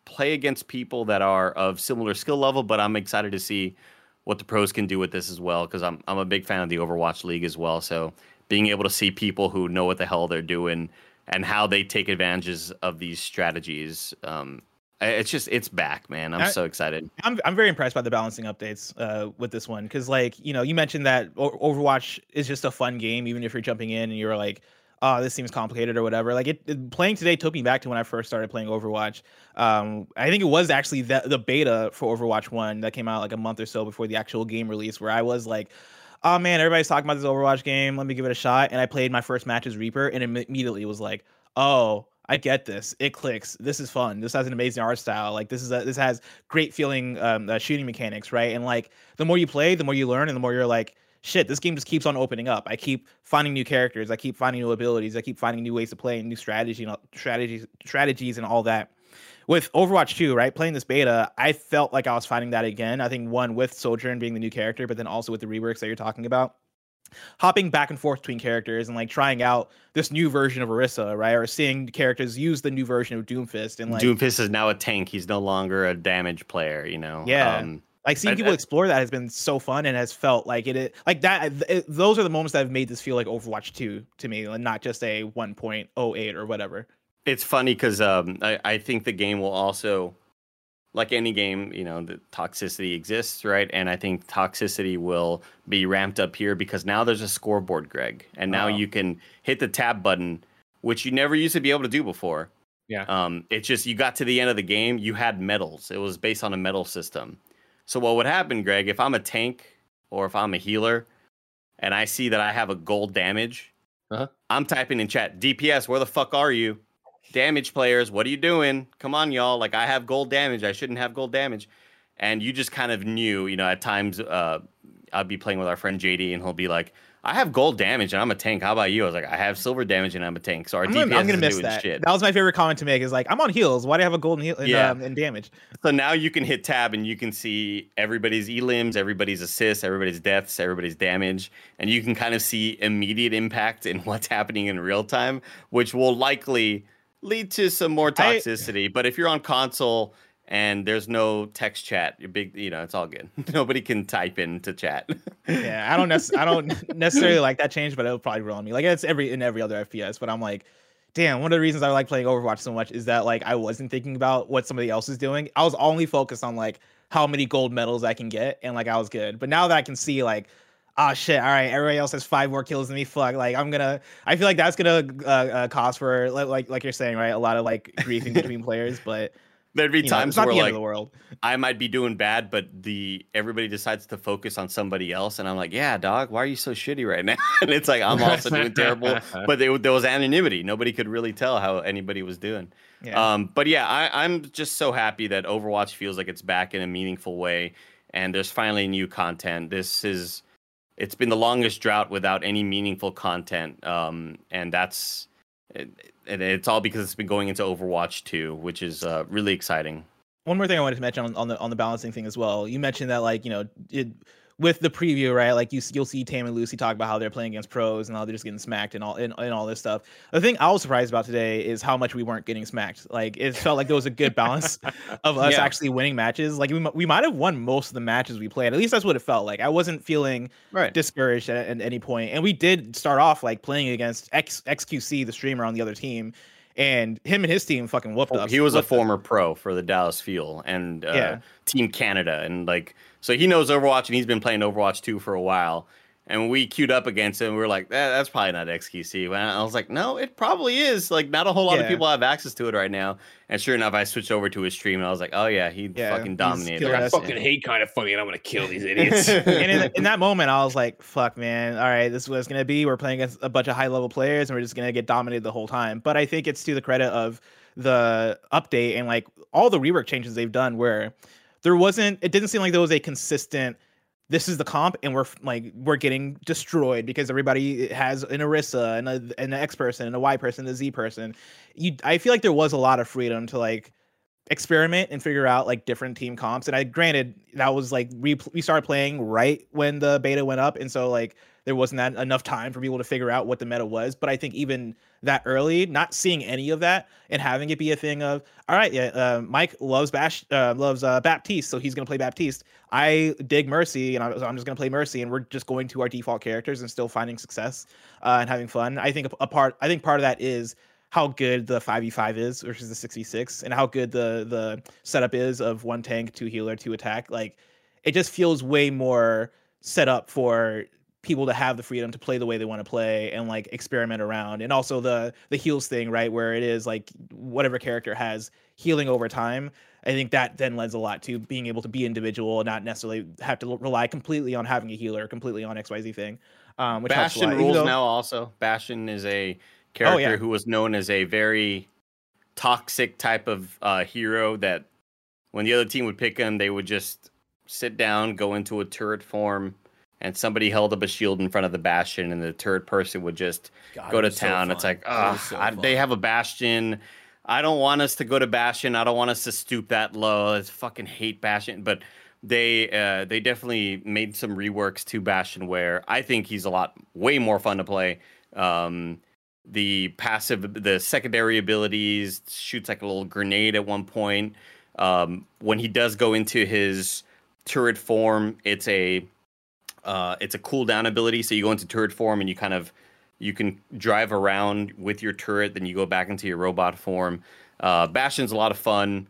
play against people that are of similar skill level, but I'm excited to see what the pros can do with this as well, because I'm I'm a big fan of the Overwatch League as well. So being able to see people who know what the hell they're doing and how they take advantages of these strategies, um, it's just it's back, man. I'm I, so excited. I'm I'm very impressed by the balancing updates uh, with this one, because like you know you mentioned that Overwatch is just a fun game, even if you're jumping in and you're like, oh, this seems complicated or whatever. Like it, it playing today took me back to when I first started playing Overwatch. Um, I think it was actually the, the beta for Overwatch one that came out like a month or so before the actual game release, where I was like, oh man, everybody's talking about this Overwatch game. Let me give it a shot. And I played my first match as Reaper, and it immediately was like, oh, I get this. It clicks. This is fun. This has an amazing art style. Like this is a, this has great feeling um, uh, shooting mechanics, right? And like the more you play, the more you learn, and the more you're like, shit, this game just keeps on opening up. I keep finding new characters. I keep finding new abilities. I keep finding new ways to play and new strategy, and strategies, strategies, and all that. With Overwatch two, right, playing this beta, I felt like I was finding that again. I think one with Sojourn being the new character, but then also with the reworks that you're talking about, hopping back and forth between characters and like trying out this new version of Orisa, right, or seeing characters use the new version of Doomfist. And like Doomfist is now a tank. He's no longer a damage player. You know, yeah. Um, Like seeing I, people I, explore that has been so fun and has felt like it, it like that. It, those are the moments that have made this feel like Overwatch two to me, and not just a one point oh eight or whatever. It's funny because um, I, I think the game will also, like any game, you know, the toxicity exists, right? And I think toxicity will be ramped up here because now there's a scoreboard, Greg, and now oh. you can hit the tab button, which you never used to be able to do before. Yeah. Um, it's just you got to the end of the game, you had medals. It was based on a medal system. So what would happen, Greg, if I'm a tank or if I'm a healer and I see that I have a gold damage, uh-huh. I'm typing in chat, D P S, where the fuck are you? Damage players, what are you doing? Come on, y'all. Like, I have gold damage. I shouldn't have gold damage. And you just kind of knew, you know, at times uh, I'd be playing with our friend J D and he'll be like, I have gold damage and I'm a tank. How about you? I was like, I have silver damage and I'm a tank. So our I'm D P S gonna, I'm gonna isn't miss doing that. shit. That was my favorite comment to make. Is like, I'm on heals. Why do I have a golden heal and, yeah. um, and damage? So now you can hit tab and you can see everybody's elims, everybody's assists, everybody's deaths, everybody's damage, and you can kind of see immediate impact in what's happening in real time, which will likely lead to some more toxicity. I, but if you're on console and there's no text chat, you're big, you know, it's all good. Nobody can type into chat. Yeah, I don't nec- I don't necessarily like that change, but it'll probably grow on me. Like it's every in every other F P S, but I'm like, damn, one of the reasons I like playing Overwatch so much is that like I wasn't thinking about what somebody else is doing. I was only focused on like how many gold medals I can get, and like I was good. But now that I can see like, ah, oh, shit, all right, everybody else has five more kills than me. Fuck, like I'm gonna, I feel like that's gonna uh, uh, cause for like like you're saying, right, a lot of like griefing between players, but. There'd be you times know, where like the world. I might be doing bad, but the everybody decides to focus on somebody else, and I'm like, yeah, dog, why are you so shitty right now? And it's like I'm also doing terrible, but they, there was anonymity. Nobody could really tell how anybody was doing. Yeah. Um, but yeah, I, I'm just so happy that Overwatch feels like it's back in a meaningful way, and there's finally new content. This is it's been the longest drought without any meaningful content, um, and that's. It, and it's all because it's been going into Overwatch two, which is uh, really exciting. One more thing I wanted to mention on, on the on the balancing thing as well. You mentioned that like you know it, with the preview, right? Like you you'll see Tam and Lucy talk about how they're playing against pros and how they're just getting smacked and all and, and all this stuff. The thing I was surprised about today is how much we weren't getting smacked. Like it felt like there was a good balance of us yeah. actually winning matches. Like we we might have won most of the matches we played. At least that's what it felt like. I wasn't feeling right. discouraged at, at any point. And we did start off like playing against X, XQC, the streamer on the other team. And him and his team fucking whooped us. He was a former us. pro for the Dallas Fuel and uh, yeah. Team Canada. And like, so he knows Overwatch and he's been playing Overwatch two for a while. And we queued up against him. We were like, eh, that's probably not X Q C. And I was like, no, it probably is. Like, not a whole lot yeah. of people have access to it right now. And sure enough, I switched over to his stream and I was like, oh yeah, he yeah, fucking dominated. I fucking hate Kind of Funny and I'm going to kill these idiots. And in, in that moment, I was like, fuck, man. All right, this is what it's going to be. We're playing against a bunch of high level players and we're just going to get dominated the whole time. But I think it's to the credit of the update and like all the rework changes they've done where there wasn't, it didn't seem like there was a consistent, this is the comp and we're like we're getting destroyed because everybody has an Orisa and, a, and an X person and a Y person and a Z person. You, I feel like there was a lot of freedom to like experiment and figure out like different team comps. And I granted that was like we we started playing right when the beta went up, and so like there wasn't that enough time for people to figure out what the meta was. But I think even that early, not seeing any of that and having it be a thing of, all right, yeah, uh, Mike loves Bash, uh, loves uh, Baptiste, so he's gonna play Baptiste. I dig Mercy, and I'm, I'm just gonna play Mercy, and we're just going to our default characters and still finding success uh, and having fun. I think a, a part, I think part of that is how good the five v five is versus the six v six, and how good the the setup is of one tank, two healer, two attack. Like, it just feels way more set up for people to have the freedom to play the way they want to play and like experiment around. And also the the heals thing, right, where it is like whatever character has healing over time. I think that then lends a lot to being able to be individual and not necessarily have to rely completely on having a healer, completely on X Y Z thing. Um, which Bastion rules though, now also. Bastion is a character oh, yeah. who was known as a very toxic type of uh, hero that when the other team would pick him, they would just sit down, go into a turret form, and somebody held up a shield in front of the Bastion, and the turret person would just God, go to town. So it's like, oh, so they have a Bastion. I don't want us to go to Bastion. I don't want us to stoop that low. I fucking hate Bastion. But they uh, they definitely made some reworks to Bastion where I think he's a lot, way more fun to play. Um, the passive, the secondary abilities, shoots like a little grenade at one point. Um, when he does go into his turret form, it's a uh, it's a cooldown ability. So you go into turret form and you kind of you can drive around with your turret, then you go back into your robot form. Uh, Bastion's a lot of fun.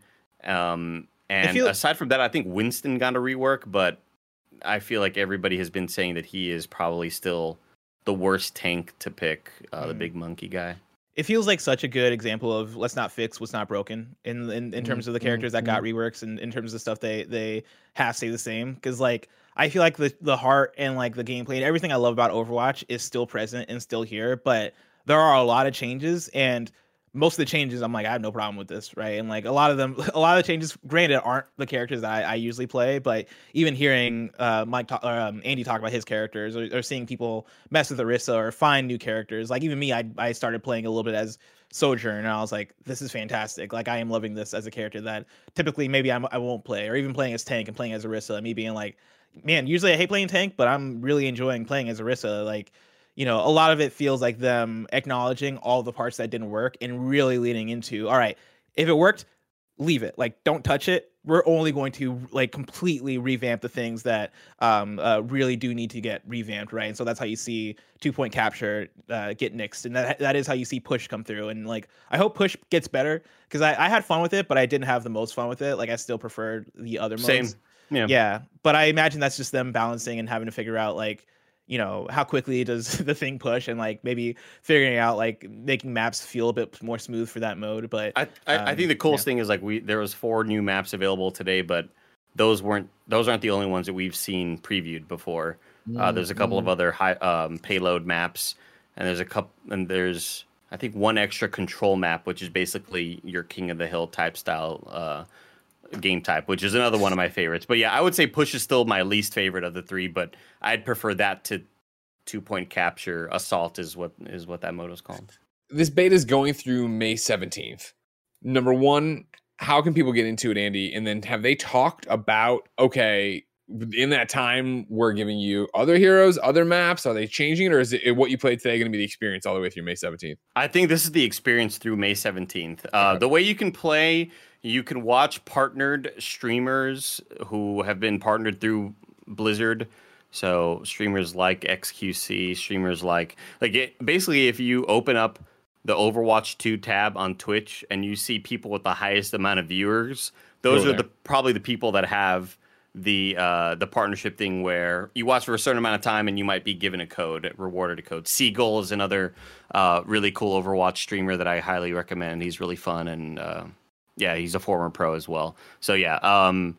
Um, and feel- aside from that, I think Winston got a rework, but I feel like everybody has been saying that he is probably still the worst tank to pick, uh, mm. the big monkey guy. It feels like such a good example of let's not fix what's not broken in in, in terms of the characters that got reworks and in terms of stuff they they have stayed the same. Because like I feel like the the heart and like the gameplay and everything I love about Overwatch is still present and still here, but there are a lot of changes, and most of the changes I'm like, I have no problem with this, right? And like a lot of them, a lot of the changes, granted, aren't the characters that I, I usually play, but even hearing uh, Mike talk, or, um, Andy talk about his characters, or, or seeing people mess with Orisa or find new characters, like even me, I I started playing a little bit as Sojourn, and I was like, this is fantastic. Like I am loving this as a character that typically maybe I'm, I won't play, or even playing as tank and playing as Orisa, and me being like, man, usually I hate playing tank, but I'm really enjoying playing as Orisa. Like, you know, a lot of it feels like them acknowledging all the parts that didn't work and really leaning into, all right, if it worked, leave it. Like, don't touch it. We're only going to like completely revamp the things that um, uh, really do need to get revamped, right? And so that's how you see two point capture uh, get nixed, and that that is how you see push come through. And like, I hope push gets better because I, I had fun with it, but I didn't have the most fun with it. Like, I still preferred the other modes. Same. Yeah. Yeah. But I imagine that's just them balancing and having to figure out like, you know, how quickly does the thing push, and like maybe figuring out like making maps feel a bit more smooth for that mode. But I I, um, I think the coolest yeah. thing is like we there was four new maps available today, but those weren't those aren't the only ones that we've seen previewed before. Mm-hmm. Uh, there's a couple of other high um, payload maps, and there's a couple and there's I think one extra control map, which is basically your King of the Hill type style uh, game type, which is another one of my favorites. But yeah, I would say push is still my least favorite of the three, but I'd prefer that to two point capture. Assault is what is what that mode is called. This beta is going through May seventeenth. Number one, how can people get into it, Andy? And then have they talked about, okay, in that time we're giving you other heroes, other maps? Are they changing it, or is it what you played today going to be the experience all the way through May seventeenth? I think this is the experience through May seventeenth. Uh, okay. The way you can play, you can watch partnered streamers who have been partnered through Blizzard. So streamers like X Q C, streamers like like it, basically if you open up the Overwatch two tab on Twitch and you see people with the highest amount of viewers, those Go are there. the probably the people that have the uh, the partnership thing where you watch for a certain amount of time and you might be given a code, rewarded a code. Seagull is another uh, really cool Overwatch streamer that I highly recommend. He's really fun, and uh, yeah, he's a former pro as well. So yeah, um,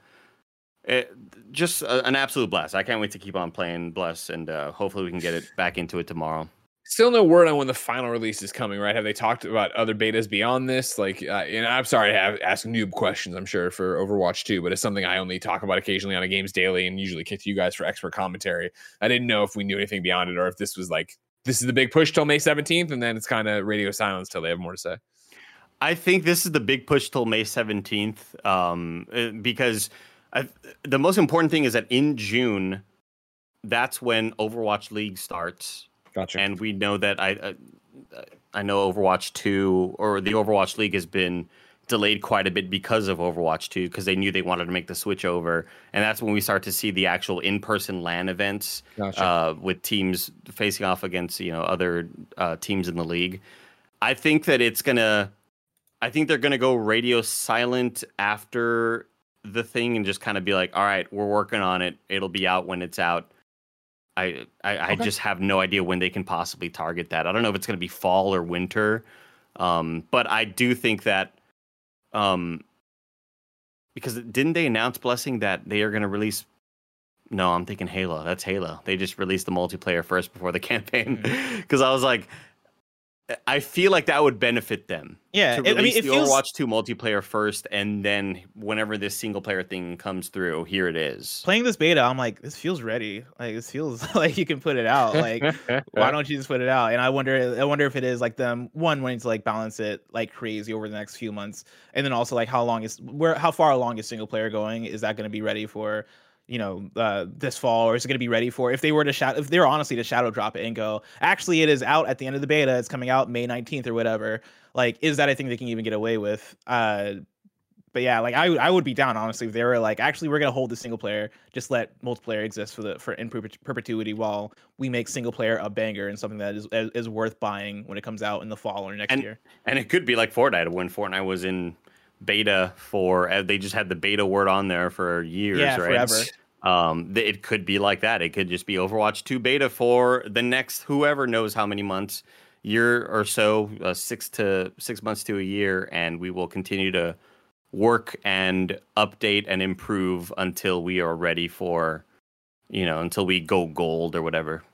it, just a, an absolute blast. I can't wait to keep on playing Bless, and uh, hopefully we can get it back into it tomorrow. Still no word on when the final release is coming, right? Have they talked about other betas beyond this? Like, uh, and I'm sorry to have, ask noob questions, I'm sure, for Overwatch two, but it's something I only talk about occasionally on a Games Daily and usually kick to you guys for expert commentary. I didn't know if we knew anything beyond it, or if this was like, this is the big push till May seventeenth, and then it's kind of radio silence till they have more to say. I think this is the big push till May seventeenth, um, because I, the most important thing is that in June, that's when Overwatch League starts. Gotcha. And we know that I, I, I know Overwatch two or the Overwatch League has been delayed quite a bit because of Overwatch two, because they knew they wanted to make the switch over. And that's when we start to see the actual in-person LAN events Gotcha. uh, with teams facing off against, you know, other uh, teams in the league. I think that it's going to... I think they're going to go radio silent after the thing and just kind of be like, all right, we're working on it. It'll be out when it's out. I I, I Okay. just have no idea when they can possibly target that. I don't know if it's going to be fall or winter. Um, but I do think that um, because didn't they announce, Blessing, that they are going to release? No, I'm thinking Halo. That's Halo. They just released the multiplayer first before the campaign. Because I was like, I feel like that would benefit them. Yeah, to it- release I mean, it the feels- Overwatch two multiplayer first, and then whenever this single player thing comes through, here it is. Playing this beta, I'm like, this feels ready. Like this feels like you can put it out. Like, why don't you just put it out? And I wonder, I wonder if it is like them one wanting to like balance it like crazy over the next few months, and then also like how long is where how far along is single player going? Is that going to be ready for, you know, uh, this fall, or is it going to be ready for if they were to shadow, if they were honestly to shadow drop it and go, actually, it is out at the end of the beta, it's coming out May nineteenth or whatever. Like, is that a thing they can even get away with? Uh, but yeah, like I, I would be down honestly if they were like, actually, we're gonna hold the single player, just let multiplayer exist for the for in perpet- perpetuity while we make single player a banger and something that is is, is worth buying when it comes out in the fall or next And year. and it could be like Fortnite when Fortnite was in beta for uh, they just had the beta word on there for years, Yeah, right? forever. Um, th- it could be like that. It could just be Overwatch two beta for the next whoever knows how many months, year or so, uh, six to six months to a year, and we will continue to work and update and improve until we are ready for, you know, until we go gold or whatever.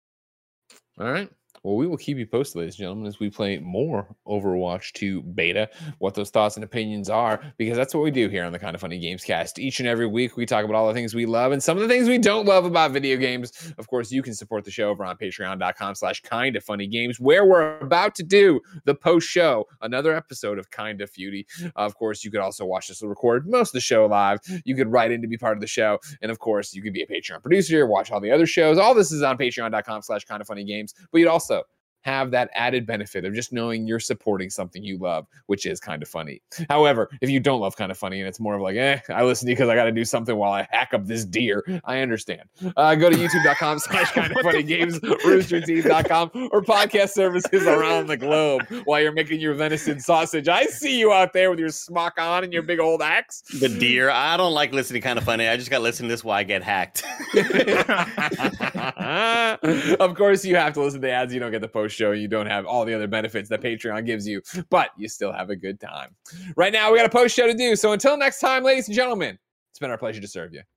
All right. Well, we will keep you posted, ladies and gentlemen, as we play more Overwatch two beta, what those thoughts and opinions are, because that's what we do here on the Kind of Funny Games cast. Each and every week, we talk about all the things we love and some of the things we don't love about video games. Of course, you can support the show over on patreon.com slash kind of funny games, where we're about to do the post show, another episode of Kind of Feudy. Of course, you could also watch this record most of the show live. You could write in to be part of the show. And of course, you could be a Patreon producer, watch all the other shows. All this is on patreon.com slash kind of funny games. But you'd also have that added benefit of just knowing you're supporting something you love, which is Kind of Funny. However, if you don't love Kind of Funny and it's more of like, eh, I listen to you because I got to do something while I hack up this deer, I understand. Uh, go to youtube.com slash kind of funny games, rooster teeth dot com, or podcast services around the globe while you're making your venison sausage. I see you out there with your smock on and your big old axe. The deer. I don't like listening to Kind of Funny. I just got to listen to this while I get hacked. Of course, you have to listen to the ads. You don't get the post show. You don't have all the other benefits that Patreon gives you, but you still have a good time. Right now, we got a post show to do. So until next time, ladies and gentlemen, it's been our pleasure to serve you.